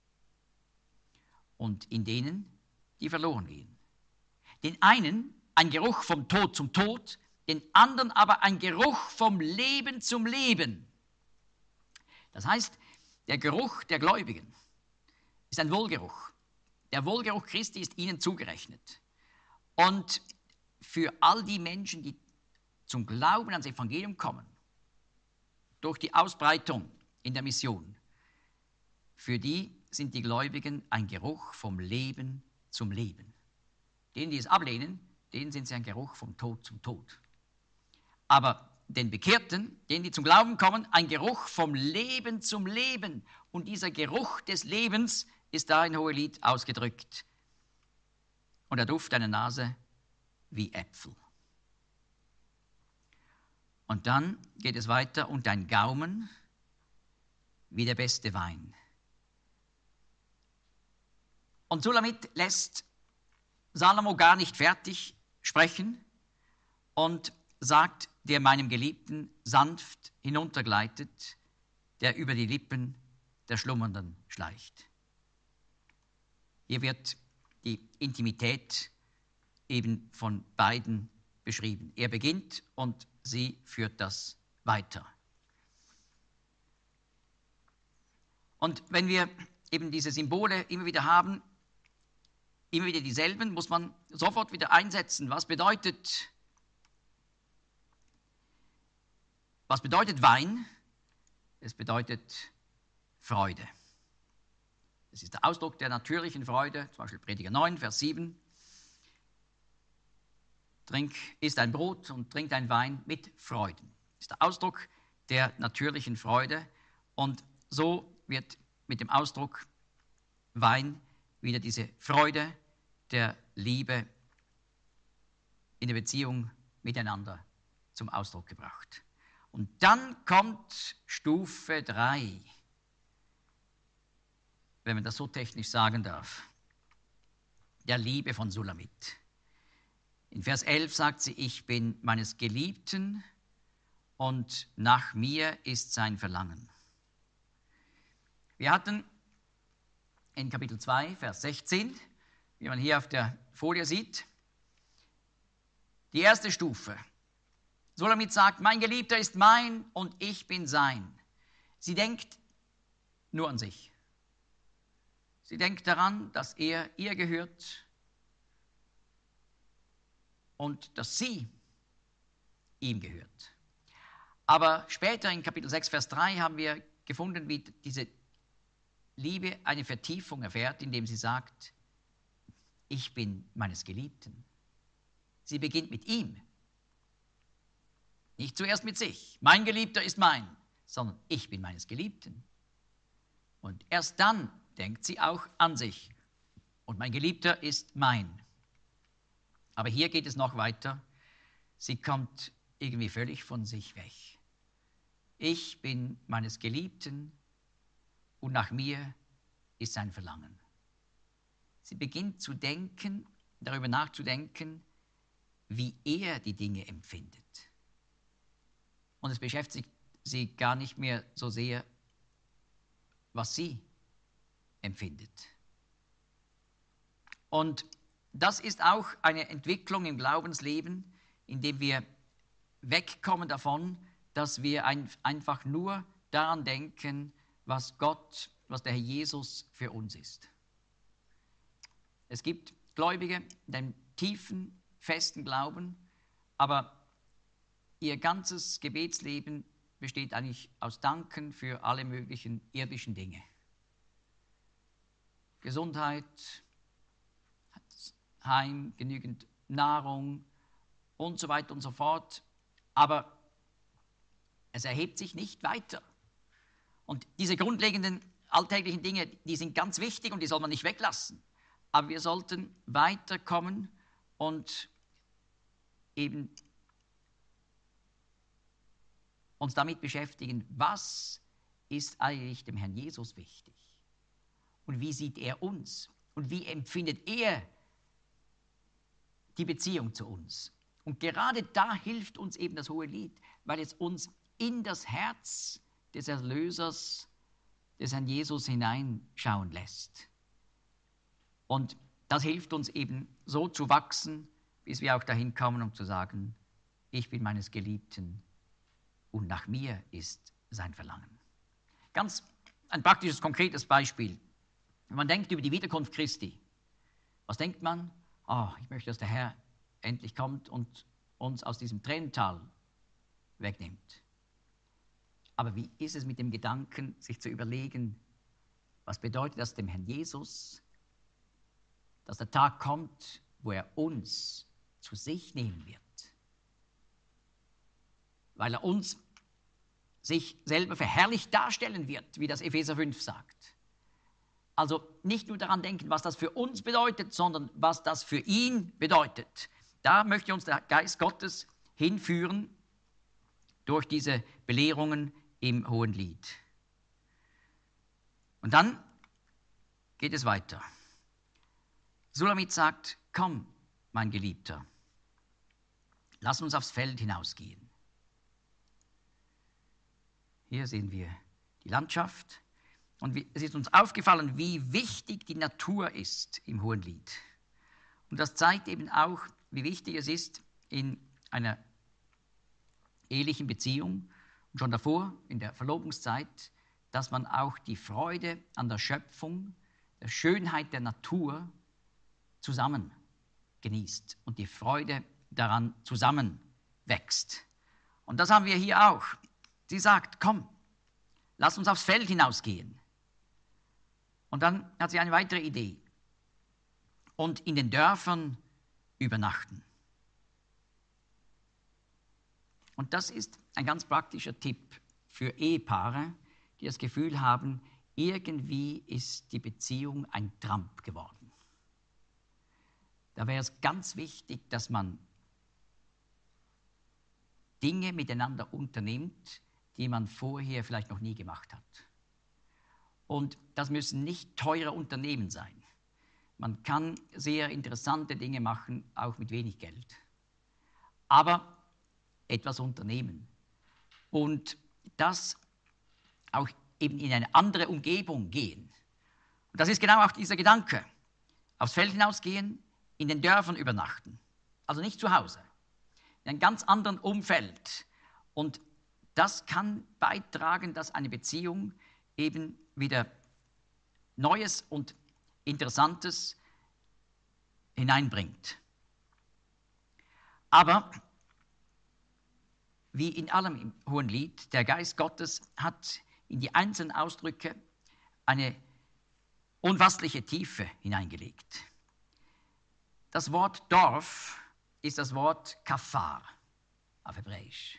und in denen, die verloren gehen. Den einen ein Geruch vom Tod zum Tod, den anderen aber ein Geruch vom Leben zum Leben. Das heißt, der Geruch der Gläubigen ist ein Wohlgeruch. Der Wohlgeruch Christi ist ihnen zugerechnet. Und für all die Menschen, die zum Glauben ans Evangelium kommen, durch die Ausbreitung in der Mission, für die sind die Gläubigen ein Geruch vom Leben zum Leben. Denen, die es ablehnen, denen sind sie ein Geruch vom Tod zum Tod. Aber den Bekehrten, denen, die zum Glauben kommen, ein Geruch vom Leben zum Leben. Und dieser Geruch des Lebens ist da in Hohelied ausgedrückt. Und der Duft deiner Nase wie Äpfel. Und dann geht es weiter, und dein Gaumen wie der beste Wein. Und Sulamit lässt Salomo gar nicht fertig sprechen und sagt, der meinem Geliebten sanft hinuntergleitet, der über die Lippen der Schlummernden schleicht. Hier wird die Intimität eben von beiden beschrieben. Er beginnt und sie führt das weiter. Und wenn wir eben diese Symbole immer wieder haben, immer wieder dieselben, muss man sofort wieder einsetzen. Was bedeutet Wein? Es bedeutet Freude. Es ist der Ausdruck der natürlichen Freude, zum Beispiel Prediger 9, Vers 7. Isst ein Brot und trink ein Wein mit Freuden. Das ist der Ausdruck der natürlichen Freude. Und so wird mit dem Ausdruck Wein wieder diese Freude der Liebe in der Beziehung miteinander zum Ausdruck gebracht. Und dann kommt Stufe 3, wenn man das so technisch sagen darf, der Liebe von Sulamit. In Vers 11 sagt sie, ich bin meines Geliebten und nach mir ist sein Verlangen. Wir hatten in Kapitel 2, Vers 16, wie man hier auf der Folie sieht, die erste Stufe. Sulamit sagt, mein Geliebter ist mein und ich bin sein. Sie denkt nur an sich. Sie denkt daran, dass er ihr gehört und dass sie ihm gehört. Aber später in Kapitel 6, Vers 3 haben wir gefunden, wie diese Liebe eine Vertiefung erfährt, indem sie sagt, ich bin meines Geliebten. Sie beginnt mit ihm. Nicht zuerst mit sich. Mein Geliebter ist mein, sondern ich bin meines Geliebten. Und erst dann denkt sie auch an sich. Und mein Geliebter ist mein. Aber hier geht es noch weiter. Sie kommt irgendwie völlig von sich weg. Ich bin meines Geliebten und nach mir ist sein Verlangen. Sie beginnt zu denken, darüber nachzudenken, wie er die Dinge empfindet. Und es beschäftigt sie gar nicht mehr so sehr, was sie empfindet. Und das ist auch eine Entwicklung im Glaubensleben, in dem wir wegkommen davon, dass wir einfach nur daran denken, was Gott, was der Herr Jesus für uns ist. Es gibt Gläubige in einem tiefen, festen Glauben, aber ihr ganzes Gebetsleben besteht eigentlich aus Danken für alle möglichen irdischen Dinge. Gesundheit, Heim, genügend Nahrung und so weiter und so fort. Aber es erhebt sich nicht weiter. Und diese grundlegenden alltäglichen Dinge, die sind ganz wichtig und die soll man nicht weglassen. Aber wir sollten weiterkommen und eben uns damit beschäftigen, was ist eigentlich dem Herrn Jesus wichtig? Und wie sieht er uns? Und wie empfindet er die Beziehung zu uns? Und gerade da hilft uns eben das Hohelied, weil es uns in das Herz des Erlösers, des Herrn Jesus hineinschauen lässt. Und das hilft uns eben so zu wachsen, bis wir auch dahin kommen, um zu sagen, ich bin meines Geliebten und nach mir ist sein Verlangen. Ganz ein praktisches, konkretes Beispiel. Wenn man denkt über die Wiederkunft Christi, was denkt man? Ich möchte, dass der Herr endlich kommt und uns aus diesem Tränental wegnimmt. Aber wie ist es mit dem Gedanken, sich zu überlegen, was bedeutet das dem Herrn Jesus, dass der Tag kommt, wo er uns zu sich nehmen wird? Weil er uns sich selber verherrlicht darstellen wird, wie das Epheser 5 sagt. Also nicht nur daran denken, was das für uns bedeutet, sondern was das für ihn bedeutet. Da möchte uns der Geist Gottes hinführen durch diese Belehrungen im Hohelied. Und dann geht es weiter. Sulamit sagt, komm, mein Geliebter, lass uns aufs Feld hinausgehen. Hier sehen wir die Landschaft und es ist uns aufgefallen, wie wichtig die Natur ist im Hohelied. Und das zeigt eben auch, wie wichtig es ist in einer ehelichen Beziehung und schon davor in der Verlobungszeit, dass man auch die Freude an der Schöpfung, der Schönheit der Natur zusammen genießt und die Freude daran zusammenwächst. Und das haben wir hier auch. Sie sagt, komm, lass uns aufs Feld hinausgehen. Und dann hat sie eine weitere Idee. Und in den Dörfern übernachten. Und das ist ein ganz praktischer Tipp für Ehepaare, die das Gefühl haben, irgendwie ist die Beziehung ein Tramp geworden. Da wäre es ganz wichtig, dass man Dinge miteinander unternimmt, die man vorher vielleicht noch nie gemacht hat. Und das müssen nicht teure Unternehmen sein. Man kann sehr interessante Dinge machen, auch mit wenig Geld. Aber etwas unternehmen. Und das auch eben in eine andere Umgebung gehen. Und das ist genau auch dieser Gedanke. Aufs Feld hinausgehen, in den Dörfern übernachten. Also nicht zu Hause. In einem ganz anderen Umfeld. Und das kann beitragen, dass eine Beziehung eben wieder Neues und Interessantes hineinbringt. Aber wie in allem im Hohelied, der Geist Gottes hat in die einzelnen Ausdrücke eine unfassliche Tiefe hineingelegt. Das Wort Dorf ist das Wort Kafar auf Hebräisch.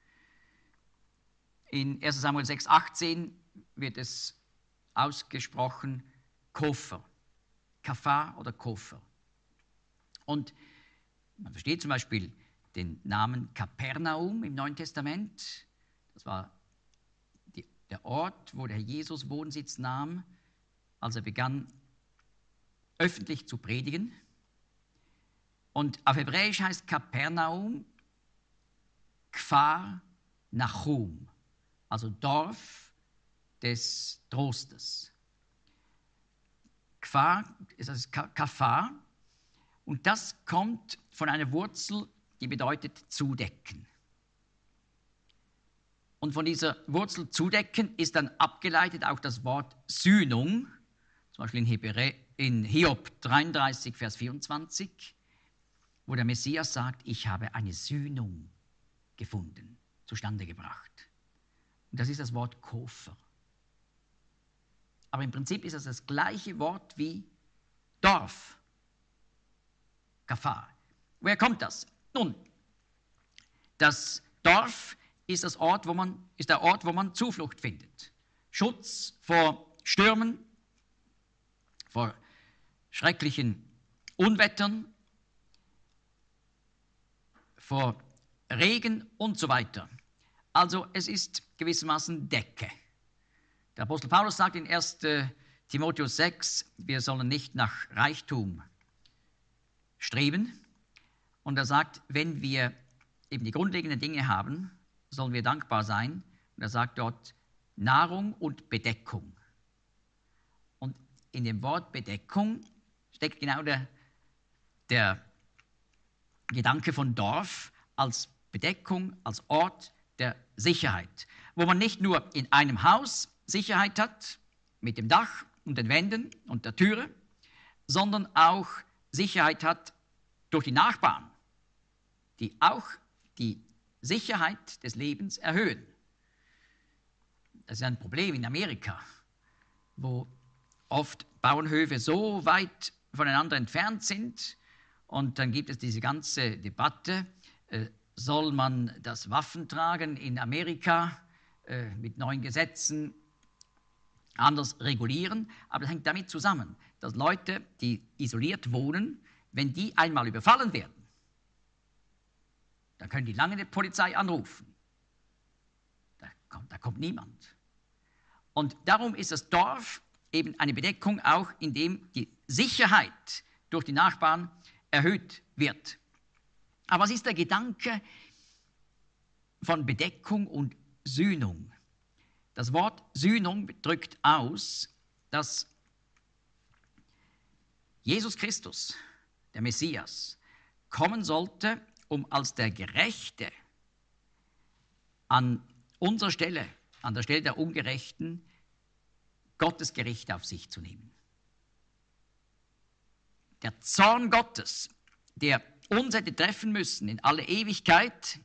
In 1 Samuel 6,18 wird es ausgesprochen Kofer, Kafar oder Kofer. Und man versteht zum Beispiel den Namen Kapernaum im Neuen Testament. Das war der Ort, wo der Jesus Wohnsitz nahm, als er begann, öffentlich zu predigen. Und auf Hebräisch heißt Kapernaum Kfar Nachum, also Dorf des Trostes. Kfar ist das Kafar und das kommt von einer Wurzel, die bedeutet zudecken. Und von dieser Wurzel zudecken ist dann abgeleitet auch das Wort Sühnung, zum Beispiel in Hiob 33, Vers 24, wo der Messias sagt, ich habe eine Sühnung gefunden, zustande gebracht. Und das ist das Wort Kofer. Aber im Prinzip ist es das gleiche Wort wie Dorf. Kafar. Woher kommt das? Nun, das Dorf ist der Ort, wo man Zuflucht findet. Schutz vor Stürmen, vor schrecklichen Unwettern, vor Regen und so weiter. Also es ist gewissermaßen Decke. Der Apostel Paulus sagt in 1. Timotheus 6, wir sollen nicht nach Reichtum streben. Und er sagt, wenn wir eben die grundlegenden Dinge haben, sollen wir dankbar sein. Und er sagt dort Nahrung und Bedeckung. Und in dem Wort Bedeckung steckt genau der Gedanke von Dorf als Bedeckung, als Ort der Sicherheit, wo man nicht nur in einem Haus Sicherheit hat, mit dem Dach und den Wänden und der Türe, sondern auch Sicherheit hat durch die Nachbarn, die auch die Sicherheit des Lebens erhöhen. Das ist ein Problem in Amerika, wo oft Bauernhöfe so weit voneinander entfernt sind und dann gibt es diese ganze Debatte, soll man das Waffentragen in Amerika mit neuen Gesetzen anders regulieren, aber das hängt damit zusammen, dass Leute, die isoliert wohnen, wenn die einmal überfallen werden, dann können die lange die Polizei anrufen. Da kommt niemand. Und darum ist das Dorf eben eine Bedeckung, auch indem die Sicherheit durch die Nachbarn erhöht wird. Aber was ist der Gedanke von Bedeckung und Sühnung? Das Wort Sühnung drückt aus, dass Jesus Christus, der Messias, kommen sollte, um als der Gerechte an unserer Stelle, an der Stelle der Ungerechten, Gottes Gericht auf sich zu nehmen. Der Zorn Gottes, der uns hätte treffen müssen in alle Ewigkeit,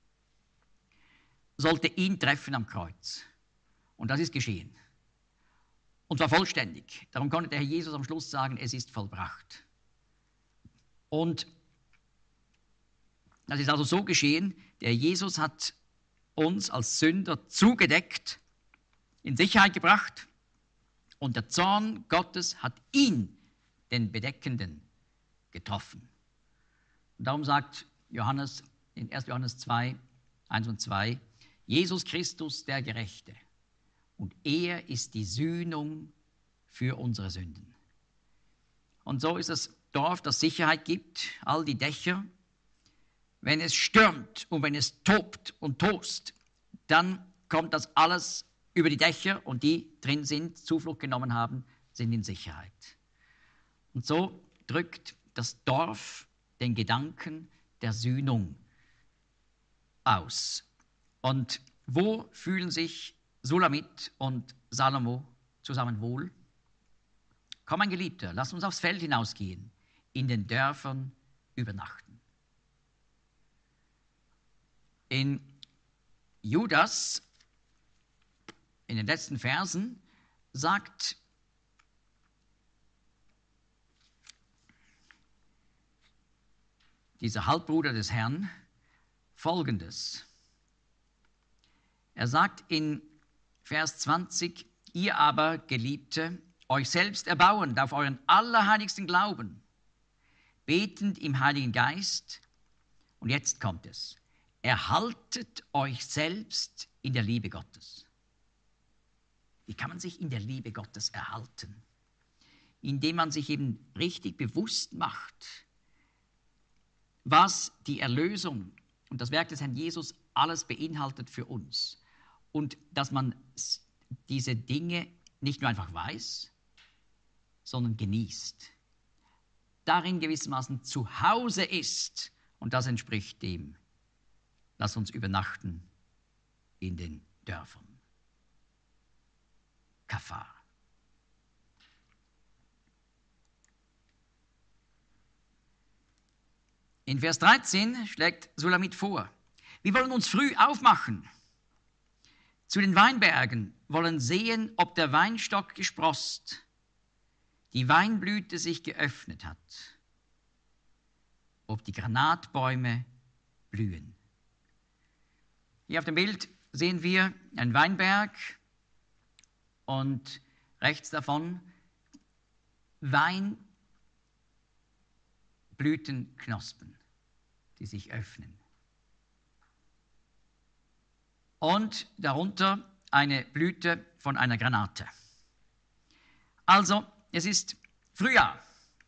sollte ihn treffen am Kreuz. Und das ist geschehen. Und zwar vollständig. Darum konnte der Herr Jesus am Schluss sagen, es ist vollbracht. Und das ist also so geschehen, der Jesus hat uns als Sünder zugedeckt, in Sicherheit gebracht und der Zorn Gottes hat ihn, den Bedeckenden, getroffen. Und darum sagt Johannes in 1. Johannes 2, 1 und 2, Jesus Christus, der Gerechte, und er ist die Sühnung für unsere Sünden. Und so ist das Dorf, das Sicherheit gibt, all die Dächer. Wenn es stürmt und wenn es tobt und tost, dann kommt das alles über die Dächer und die drin sind, Zuflucht genommen haben, sind in Sicherheit. Und so drückt das Dorf den Gedanken der Sühnung aus. Und wo fühlen sich Sulamit und Salomo zusammen wohl? Komm, mein Geliebter, lass uns aufs Feld hinausgehen, in den Dörfern übernachten. In Judas, in den letzten Versen, sagt dieser Halbbruder des Herrn Folgendes. Er sagt in Vers 20, ihr aber, Geliebte, euch selbst erbauend auf euren allerheiligsten Glauben, betend im Heiligen Geist, und jetzt kommt es, erhaltet euch selbst in der Liebe Gottes. Wie kann man sich in der Liebe Gottes erhalten? Indem man sich eben richtig bewusst macht, was die Erlösung und das Werk des Herrn Jesus alles beinhaltet für uns. Und dass man diese Dinge nicht nur einfach weiß, sondern genießt. Darin gewissermaßen zu Hause ist. Und das entspricht dem, lass uns übernachten in den Dörfern. Kafar. In Vers 13 schlägt Sulamit vor, wir wollen uns früh aufmachen, zu den Weinbergen, wollen sehen, ob der Weinstock gesproßt, die Weinblüte sich geöffnet hat, ob die Granatbäume blühen. Hier auf dem Bild sehen wir einen Weinberg und rechts davon Weinblütenknospen, die sich öffnen. Und darunter eine Blüte von einer Granate. Also, es ist Frühjahr.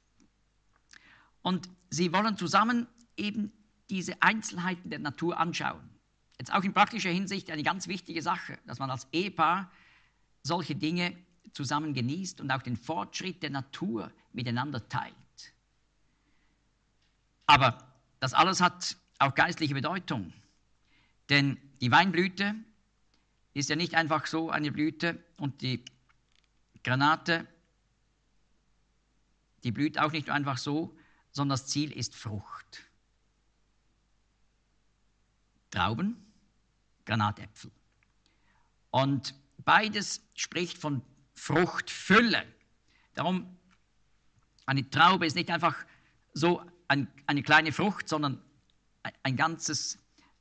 Und sie wollen zusammen eben diese Einzelheiten der Natur anschauen. Jetzt auch in praktischer Hinsicht eine ganz wichtige Sache, dass man als Ehepaar solche Dinge zusammen genießt und auch den Fortschritt der Natur miteinander teilt. Aber das alles hat auch geistliche Bedeutung. Denn die Weinblüte ist ja nicht einfach so eine Blüte und die Granate, die blüht auch nicht einfach so, sondern das Ziel ist Frucht. Trauben, Granatäpfel. Und beides spricht von Fruchtfülle. Darum, eine Traube ist nicht einfach so eine kleine Frucht, sondern ein ganzes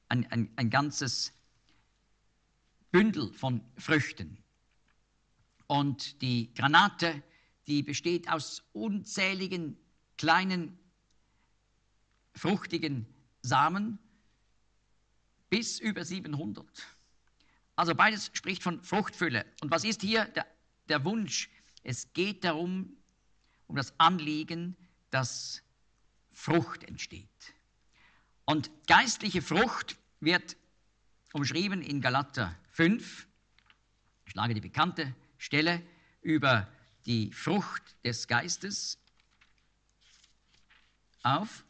Bündel von Früchten. Und die Granate, die besteht aus unzähligen kleinen, fruchtigen Samen, bis über 700. Also beides spricht von Fruchtfülle. Und was ist hier der Wunsch? Es geht darum, um das Anliegen, dass Frucht entsteht. Und geistliche Frucht wird umschrieben in Galater 5. Ich schlage die bekannte Stelle über die Frucht des Geistes auf.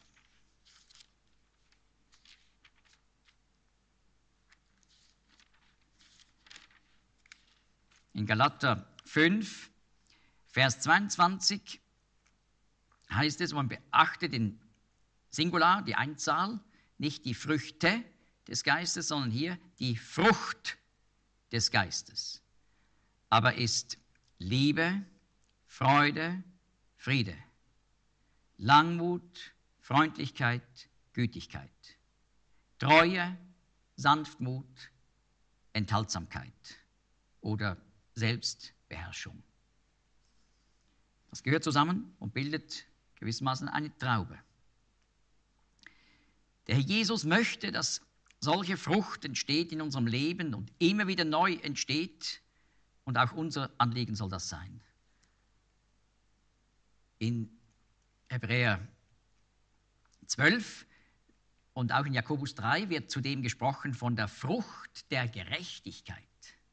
In Galater 5, Vers 22 heißt es, man beachtet den Singular, die Einzahl, nicht die Früchte des Geistes, sondern hier die Frucht des Geistes. Aber ist Liebe, Freude, Friede, Langmut, Freundlichkeit, Gütigkeit, Treue, Sanftmut, Enthaltsamkeit oder Selbstbeherrschung. Das gehört zusammen und bildet gewissermaßen eine Traube. Der Herr Jesus möchte, dass solche Frucht entsteht in unserem Leben und immer wieder neu entsteht, und auch unser Anliegen soll das sein. In Hebräer 12 und auch in Jakobus 3 wird zudem gesprochen von der Frucht der Gerechtigkeit.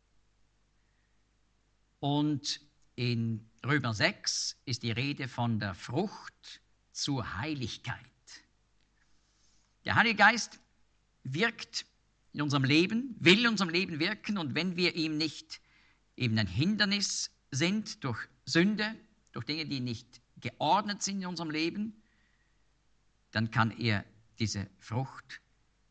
Und in Römer 6 ist die Rede von der Frucht zur Heiligkeit. Der Heilige Geist wirkt in unserem Leben, will in unserem Leben wirken, und wenn wir ihm nicht eben ein Hindernis sind durch Sünde, durch Dinge, die nicht geordnet sind in unserem Leben, dann kann er diese Frucht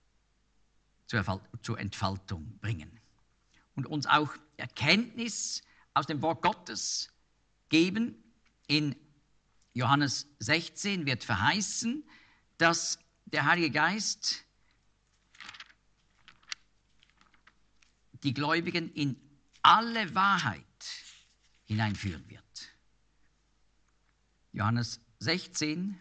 zur Entfaltung bringen und uns auch Erkenntnis aus dem Wort Gottes geben. In Johannes 16 wird verheißen, dass der Heilige Geist die Gläubigen in alle Wahrheit hineinführen wird. Johannes 16,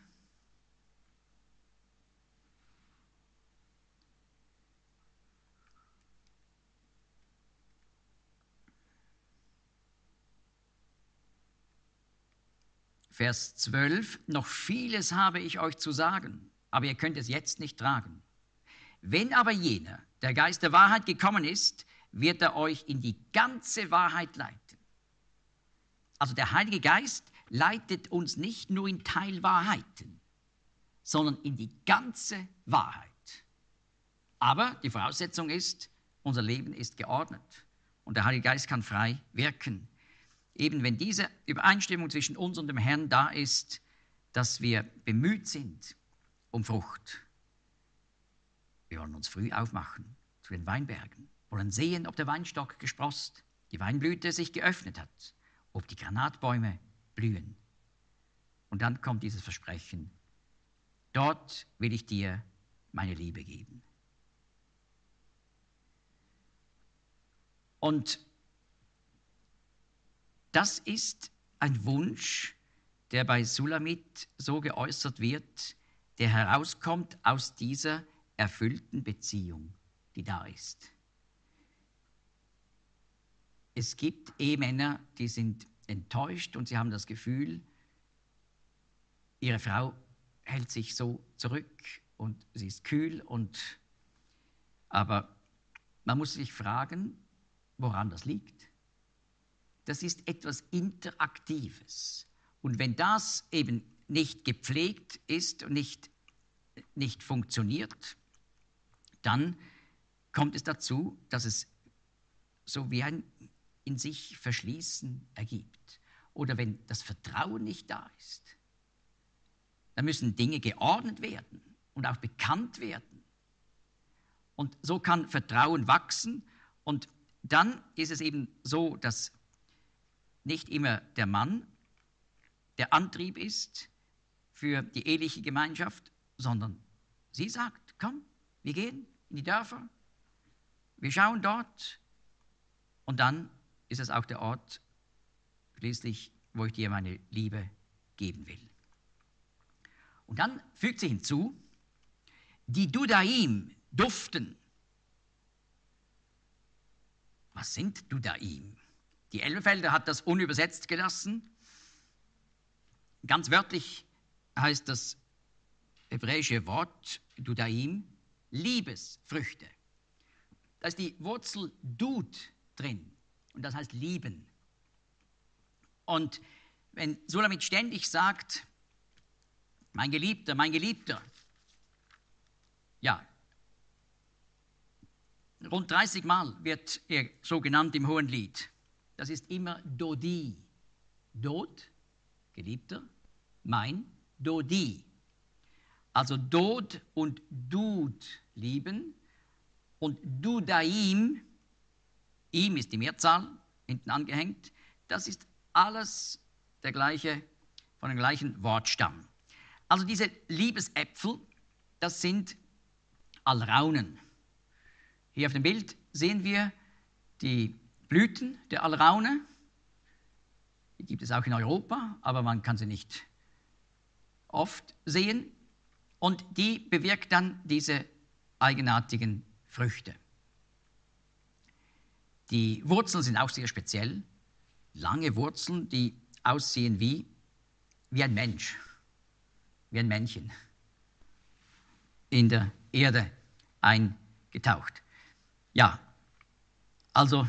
Vers 12, noch vieles habe ich euch zu sagen, aber ihr könnt es jetzt nicht tragen. Wenn aber jener, der Geist der Wahrheit, gekommen ist, wird er euch in die ganze Wahrheit leiten. Also der Heilige Geist leitet uns nicht nur in Teilwahrheiten, sondern in die ganze Wahrheit. Aber die Voraussetzung ist, unser Leben ist geordnet und der Heilige Geist kann frei wirken. Eben wenn diese Übereinstimmung zwischen uns und dem Herrn da ist, dass wir bemüht sind um Frucht. Wir wollen uns früh aufmachen zu den Weinbergen wollen sehen, ob der Weinstock gesproßt, die Weinblüte sich geöffnet hat, ob die Granatbäume blühen. Und dann kommt dieses Versprechen: Dort will ich dir meine Liebe geben. Und das ist ein Wunsch, der bei Sulamit so geäußert wird, der herauskommt aus dieser erfüllten Beziehung, die da ist. Es gibt Ehemänner, die sind enttäuscht und sie haben das Gefühl, ihre Frau hält sich so zurück und sie ist kühl. Aber man muss sich fragen, woran das liegt. Das ist etwas Interaktives. Und wenn das eben nicht gepflegt ist und nicht funktioniert, dann kommt es dazu, dass es so wie ein in sich Verschließen ergibt. Oder wenn das Vertrauen nicht da ist, dann müssen Dinge geordnet werden und auch bekannt werden. Und so kann Vertrauen wachsen. Und dann ist es eben so, dass nicht immer der Mann der Antrieb ist für die eheliche Gemeinschaft, sondern sie sagt: Komm, wir gehen in die Dörfer, wir schauen dort. Und dann ist es auch der Ort, schließlich, wo ich dir meine Liebe geben will. Und dann fügt sie hinzu: Die Dudaim duften. Was sind Dudaim? Die Elberfelder hat das unübersetzt gelassen. Ganz wörtlich heißt das hebräische Wort Dudaim Liebesfrüchte. Da ist die Wurzel Dud drin und das heißt lieben. Und wenn Sulamit ständig sagt: Mein Geliebter, ja, rund 30 Mal wird er so genannt im Hohenlied. Das ist immer Dodi. Dod, Geliebter, mein, Dodi. Also Dod und Dud lieben und Dudaim, ihm ist die Mehrzahl hinten angehängt, das ist alles von dem gleichen Wortstamm. Also diese Liebesäpfel, das sind Alraunen. Hier auf dem Bild sehen wir die Blüten der Alraune. Die gibt es auch in Europa, aber man kann sie nicht oft sehen. Und die bewirkt dann diese eigenartigen Früchte. Die Wurzeln sind auch sehr speziell. Lange Wurzeln, die aussehen wie ein Mensch, wie ein Männchen, in der Erde eingetaucht. Ja, also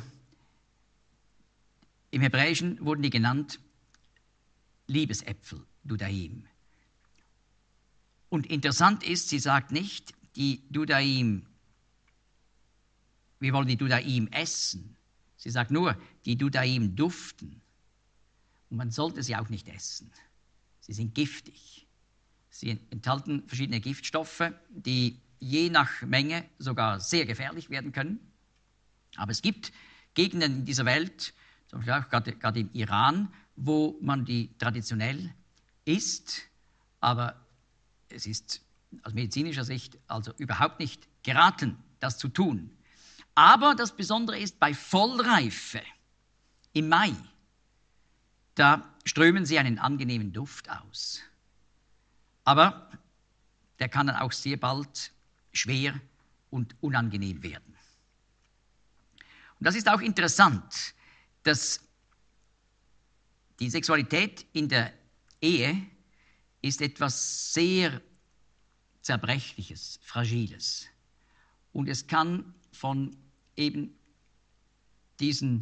im Hebräischen wurden die genannt Liebesäpfel, Dudaim. Und interessant ist, sie sagt nicht, die Dudaim, wir wollen die Dudaim essen. Sie sagt nur, die Dudaim duften. Und man sollte sie auch nicht essen. Sie sind giftig. Sie enthalten verschiedene Giftstoffe, die je nach Menge sogar sehr gefährlich werden können. Aber es gibt Gegenden in dieser Welt, zum Beispiel auch gerade im Iran, wo man die traditionell isst, aber es ist aus medizinischer Sicht also überhaupt nicht geraten, das zu tun. Aber das Besondere ist, bei Vollreife im Mai, da strömen sie einen angenehmen Duft aus. Aber der kann dann auch sehr bald schwer und unangenehm werden. Und das ist auch interessant, dass die Sexualität in der Ehe ist etwas sehr Zerbrechliches, Fragiles. Und es kann von eben diesem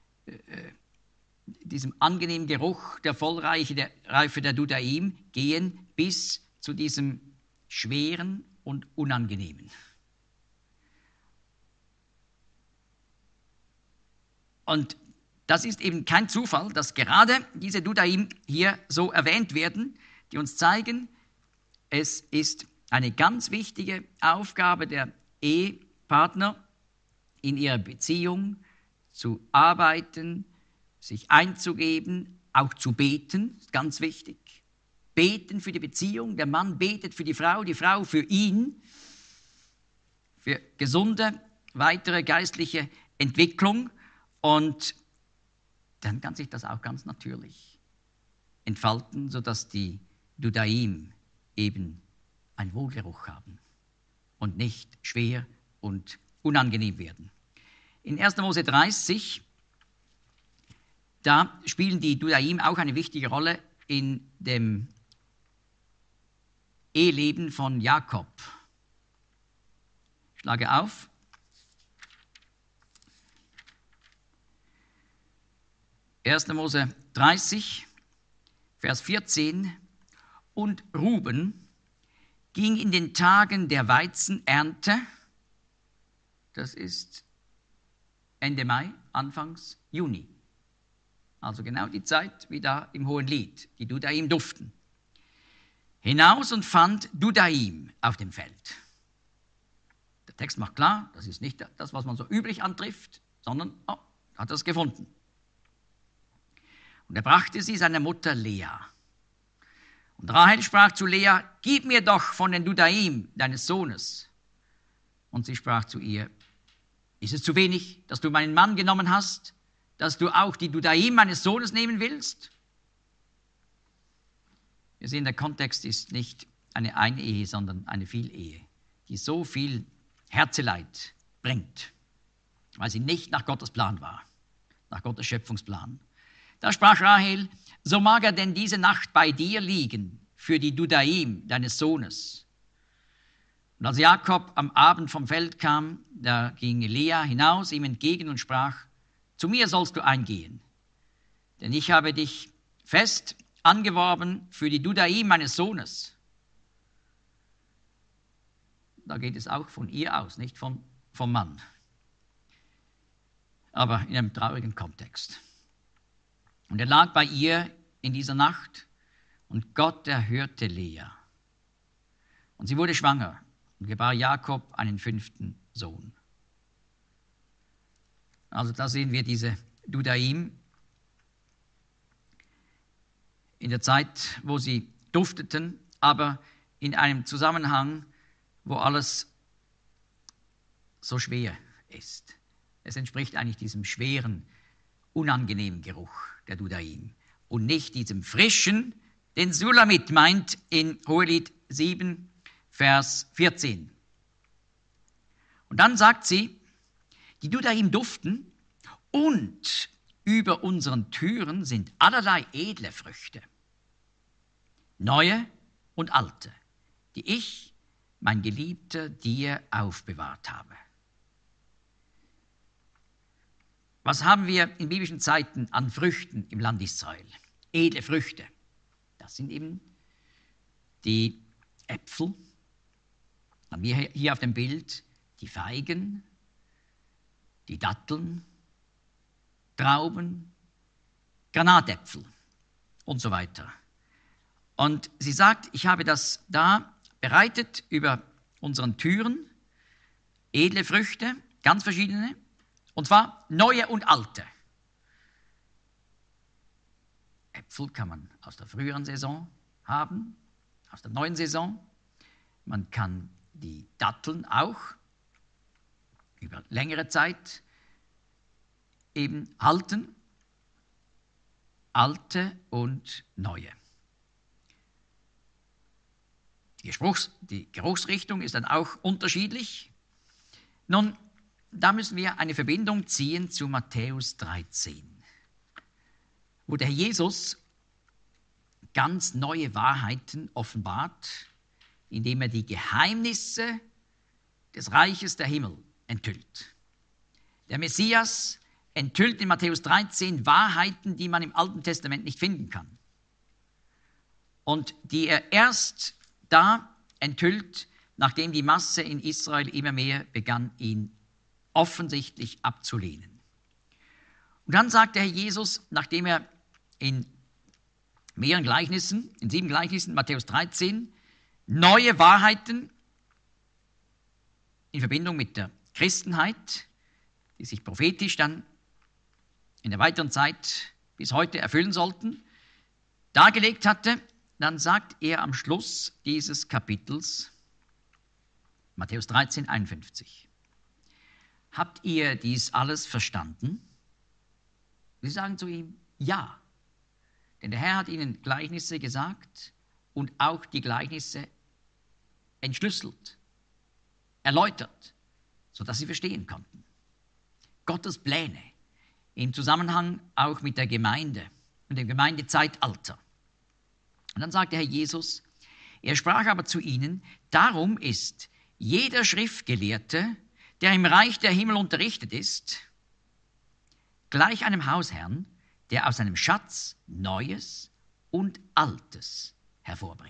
angenehmen Geruch der Vollreife der Dudaim gehen bis zu diesem schweren und unangenehmen. Und das ist eben kein Zufall, dass gerade diese Dudaim hier so erwähnt werden, die uns zeigen, es ist eine ganz wichtige Aufgabe der Ehepartner, in ihrer Beziehung zu arbeiten, sich einzugeben, auch zu beten, ganz wichtig. Beten für die Beziehung, der Mann betet für die Frau für ihn, für gesunde, weitere geistliche Entwicklung, und dann kann sich das auch ganz natürlich entfalten, sodass die Dudaim eben einen Wohlgeruch haben und nicht schwer und unangenehm werden. In 1. Mose 30, da spielen die Dudaim auch eine wichtige Rolle in dem Eheleben von Jakob. Ich schlage auf. 1. Mose 30, Vers 14. Und Ruben ging in den Tagen der Weizenernte, das ist Ende Mai, Anfangs Juni, also genau die Zeit wie da im Hohenlied, die Dudaim duften, hinaus und fand Dudaim auf dem Feld. Der Text macht klar, das ist nicht das, was man so üblich antrifft, sondern hat es gefunden. Und er brachte sie seiner Mutter Lea. Und Rahel sprach zu Lea: Gib mir doch von den Dudaim deines Sohnes. Und sie sprach zu ihr: Ist es zu wenig, dass du meinen Mann genommen hast, dass du auch die Dudaim meines Sohnes nehmen willst? Wir sehen, der Kontext ist nicht eine Einehe, sondern eine Vielehe, die so viel Herzeleid bringt, weil sie nicht nach Gottes Plan war, nach Gottes Schöpfungsplan. Da sprach Rahel: So mag er denn diese Nacht bei dir liegen für die Dudaim deines Sohnes. Und als Jakob am Abend vom Feld kam, da ging Lea hinaus ihm entgegen und sprach: Zu mir sollst du eingehen, denn ich habe dich fest angeworben für die Dudaim meines Sohnes. Da geht es auch von ihr aus, nicht vom Mann. Aber in einem traurigen Kontext. Und er lag bei ihr in dieser Nacht, und Gott erhörte Lea. Und sie wurde schwanger und gebar Jakob einen 5. Sohn. Also da sehen wir diese Dudaim in der Zeit, wo sie dufteten, aber in einem Zusammenhang, wo alles so schwer ist. Es entspricht eigentlich diesem schweren, unangenehmen Geruch der Dudaim und nicht diesem frischen, den Sulamit meint in Hohelied 7, Vers 14. Und dann sagt sie: Die Dudaim duften, und über unseren Türen sind allerlei edle Früchte, neue und alte, die ich, mein Geliebter, dir aufbewahrt habe. Was haben wir in biblischen Zeiten an Früchten im Land Israel? Edle Früchte. Das sind eben die Äpfel. Haben wir hier auf dem Bild die Feigen, die Datteln, Trauben, Granatäpfel und so weiter. Und sie sagt: Ich habe das da bereitet über unseren Türen, edle Früchte, ganz verschiedene, und zwar neue und alte. Äpfel kann man aus der früheren Saison haben, aus der neuen Saison. Man kann die Datteln auch über längere Zeit eben halten, alte und neue. Die Geruchsrichtung ist dann auch unterschiedlich. Nun, da müssen wir eine Verbindung ziehen zu Matthäus 13, wo der Herr Jesus ganz neue Wahrheiten offenbart, indem er die Geheimnisse des Reiches der Himmel enthüllt. Der Messias enthüllt in Matthäus 13 Wahrheiten, die man im Alten Testament nicht finden kann. Und die er erst da enthüllt, nachdem die Masse in Israel immer mehr begann, ihn offensichtlich abzulehnen. Und dann sagt der Herr Jesus, nachdem er in mehreren Gleichnissen, in 7 Gleichnissen, Matthäus 13, neue Wahrheiten in Verbindung mit der Christenheit die sich prophetisch dann in der weiteren Zeit bis heute erfüllen sollten, dargelegt hatte, dann sagt er am Schluss dieses Kapitels, Matthäus 13, 51, habt ihr dies alles verstanden? Sie sagen zu ihm, ja. Denn der Herr hat ihnen Gleichnisse gesagt und auch die Gleichnisse entschlüsselt, erläutert, sodass sie verstehen konnten. Gottes Pläne im Zusammenhang auch mit der Gemeinde und dem Gemeindezeitalter. Und dann sagt der Herr Jesus, er sprach aber zu ihnen, darum ist jeder Schriftgelehrte, der im Reich der Himmel unterrichtet ist, gleich einem Hausherrn, der aus seinem Schatz Neues und Altes hervorbringt.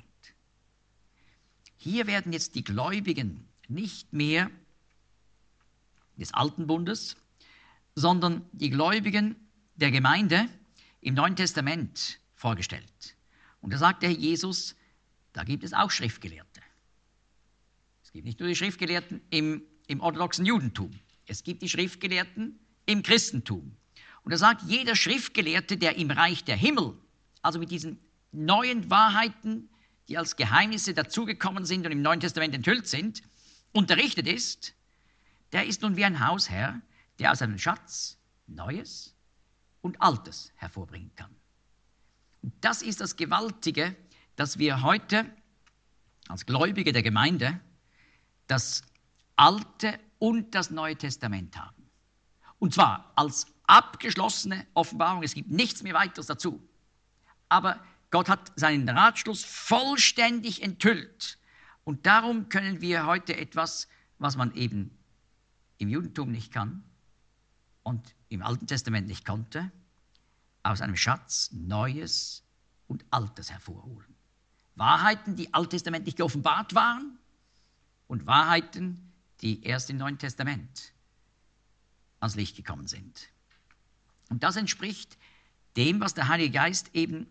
Hier werden jetzt die Gläubigen nicht mehr des Alten Bundes, sondern die Gläubigen der Gemeinde im Neuen Testament vorgestellt. Und da sagt der Herr Jesus, da gibt es auch Schriftgelehrte. Es gibt nicht nur die Schriftgelehrten im orthodoxen Judentum, es gibt die Schriftgelehrten im Christentum. Und er sagt, jeder Schriftgelehrte, der im Reich der Himmel, also mit diesen neuen Wahrheiten, die als Geheimnisse dazugekommen sind und im Neuen Testament enthüllt sind, unterrichtet ist, der ist nun wie ein Hausherr, der aus einem Schatz Neues und Altes hervorbringen kann. Und das ist das Gewaltige, dass wir heute als Gläubige der Gemeinde das Alte und das Neue Testament haben. Und zwar als abgeschlossene Offenbarung. Es gibt nichts mehr weiteres dazu. Aber Gott hat seinen Ratschluss vollständig enthüllt. Und darum können wir heute etwas, was man eben im Judentum nicht kann und im Alten Testament nicht konnte, aus einem Schatz Neues und Altes hervorholen. Wahrheiten, die alttestamentlich geoffenbart waren und Wahrheiten, die erst im Neuen Testament ans Licht gekommen sind. Und das entspricht dem, was der Heilige Geist eben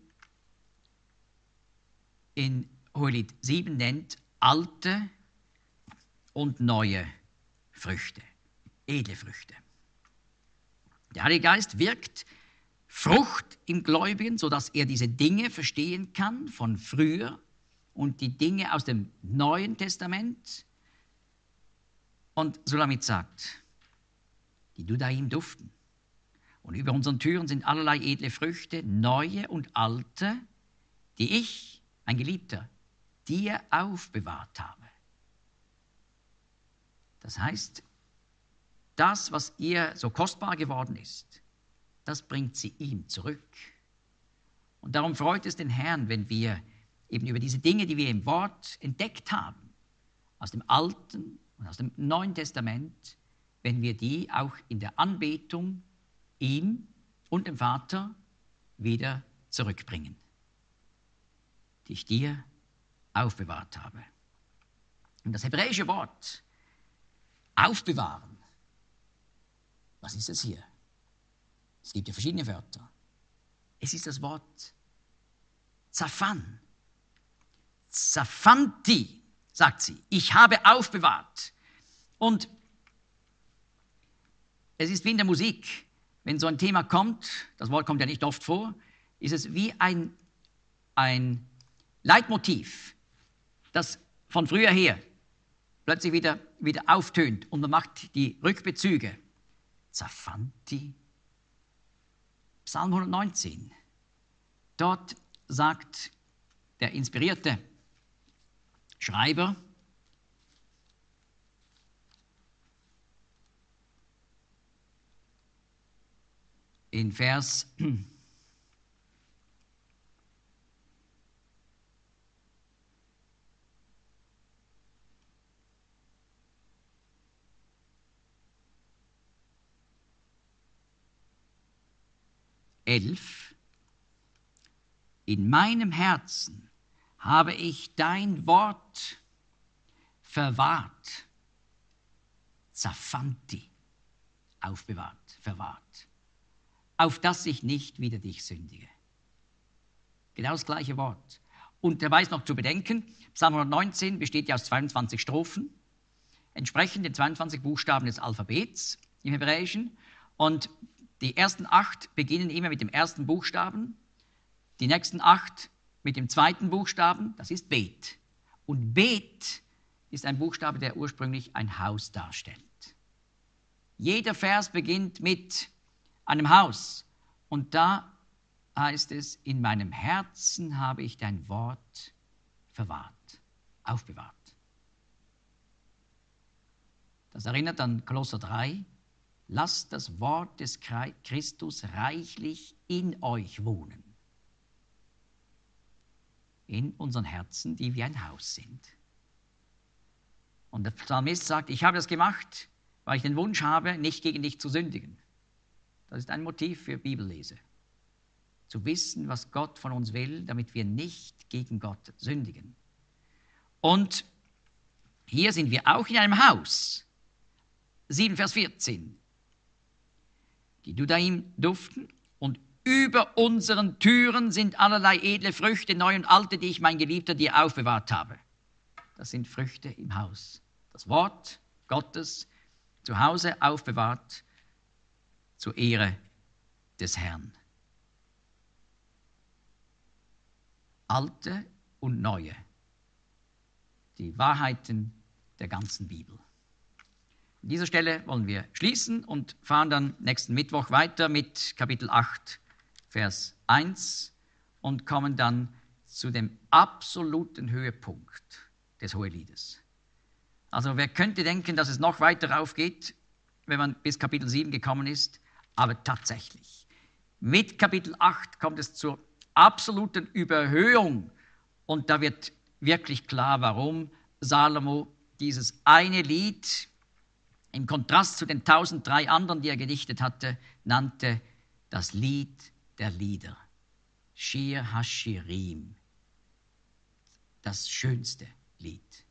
in Hohelied 7 nennt, alte und neue Früchte, edle Früchte. Der Heilige Geist wirkt Frucht im Gläubigen, sodass er diese Dinge verstehen kann von früher und die Dinge aus dem Neuen Testament. Und Sulamit sagt, die Dudaim duften. Und über unseren Türen sind allerlei edle Früchte, neue und alte, die ich, ein Geliebter, dir aufbewahrt habe. Das heißt, das, was ihr so kostbar geworden ist, das bringt sie ihm zurück. Und darum freut es den Herrn, wenn wir eben über diese Dinge, die wir im Wort entdeckt haben, aus dem Alten und aus dem Neuen Testament, wenn wir die auch in der Anbetung ihm und dem Vater wieder zurückbringen, die ich dir aufbewahrt habe. Und das hebräische Wort aufbewahren, was ist es hier? Es gibt ja verschiedene Wörter. Es ist das Wort Zaphan. Zaphanti, sagt sie. Ich habe aufbewahrt. Und es ist wie in der Musik. Wenn so ein Thema kommt, das Wort kommt ja nicht oft vor, ist es wie ein Leitmotiv, das von früher her plötzlich wieder auftönt und man macht die Rückbezüge. Zaphanti. Psalm 119. Dort sagt der inspirierte Schreiber, in Vers 11, in meinem Herzen habe ich dein Wort verwahrt, Zaphanti, aufbewahrt, verwahrt, auf dass ich nicht wieder dich sündige. Genau das gleiche Wort. Und dabei ist noch zu bedenken, Psalm 119 besteht ja aus 22 Strophen, entsprechend den 22 Buchstaben des Alphabets. im Hebräischen. Und die ersten 8 beginnen immer mit dem ersten Buchstaben, die nächsten 8 mit dem zweiten Buchstaben, das ist Bet. Und Bet ist ein Buchstabe, der ursprünglich ein Haus darstellt. Jeder Vers beginnt mit einem Haus. Und da heißt es, in meinem Herzen habe ich dein Wort verwahrt, aufbewahrt. Das erinnert an Kolosser 3. Lasst das Wort des Christus reichlich in euch wohnen. In unseren Herzen, die wie ein Haus sind. Und der Psalmist sagt, ich habe das gemacht, weil ich den Wunsch habe, nicht gegen dich zu sündigen. Das ist ein Motiv für Bibellese. Zu wissen, was Gott von uns will, damit wir nicht gegen Gott sündigen. Und hier sind wir auch in einem Haus. 7, Vers 14. Die Dudaim duften und über unseren Türen sind allerlei edle Früchte, neu und alte, die ich, mein Geliebter, dir aufbewahrt habe. Das sind Früchte im Haus. Das Wort Gottes zu Hause aufbewahrt zur Ehre des Herrn. Alte und neue. Die Wahrheiten der ganzen Bibel. An dieser Stelle wollen wir schließen und fahren dann nächsten Mittwoch weiter mit Kapitel 8, Vers 1 und kommen dann zu dem absoluten Höhepunkt des Hoheliedes. Also wer könnte denken, dass es noch weiter raufgeht, wenn man bis Kapitel 7 gekommen ist, aber tatsächlich. Mit Kapitel 8 kommt es zur absoluten Überhöhung und da wird wirklich klar, warum Salomo dieses eine Lied im Kontrast zu den 1003 anderen, die er gedichtet hatte, nannte das Lied der Lieder. Shir HaShirim, das schönste Lied.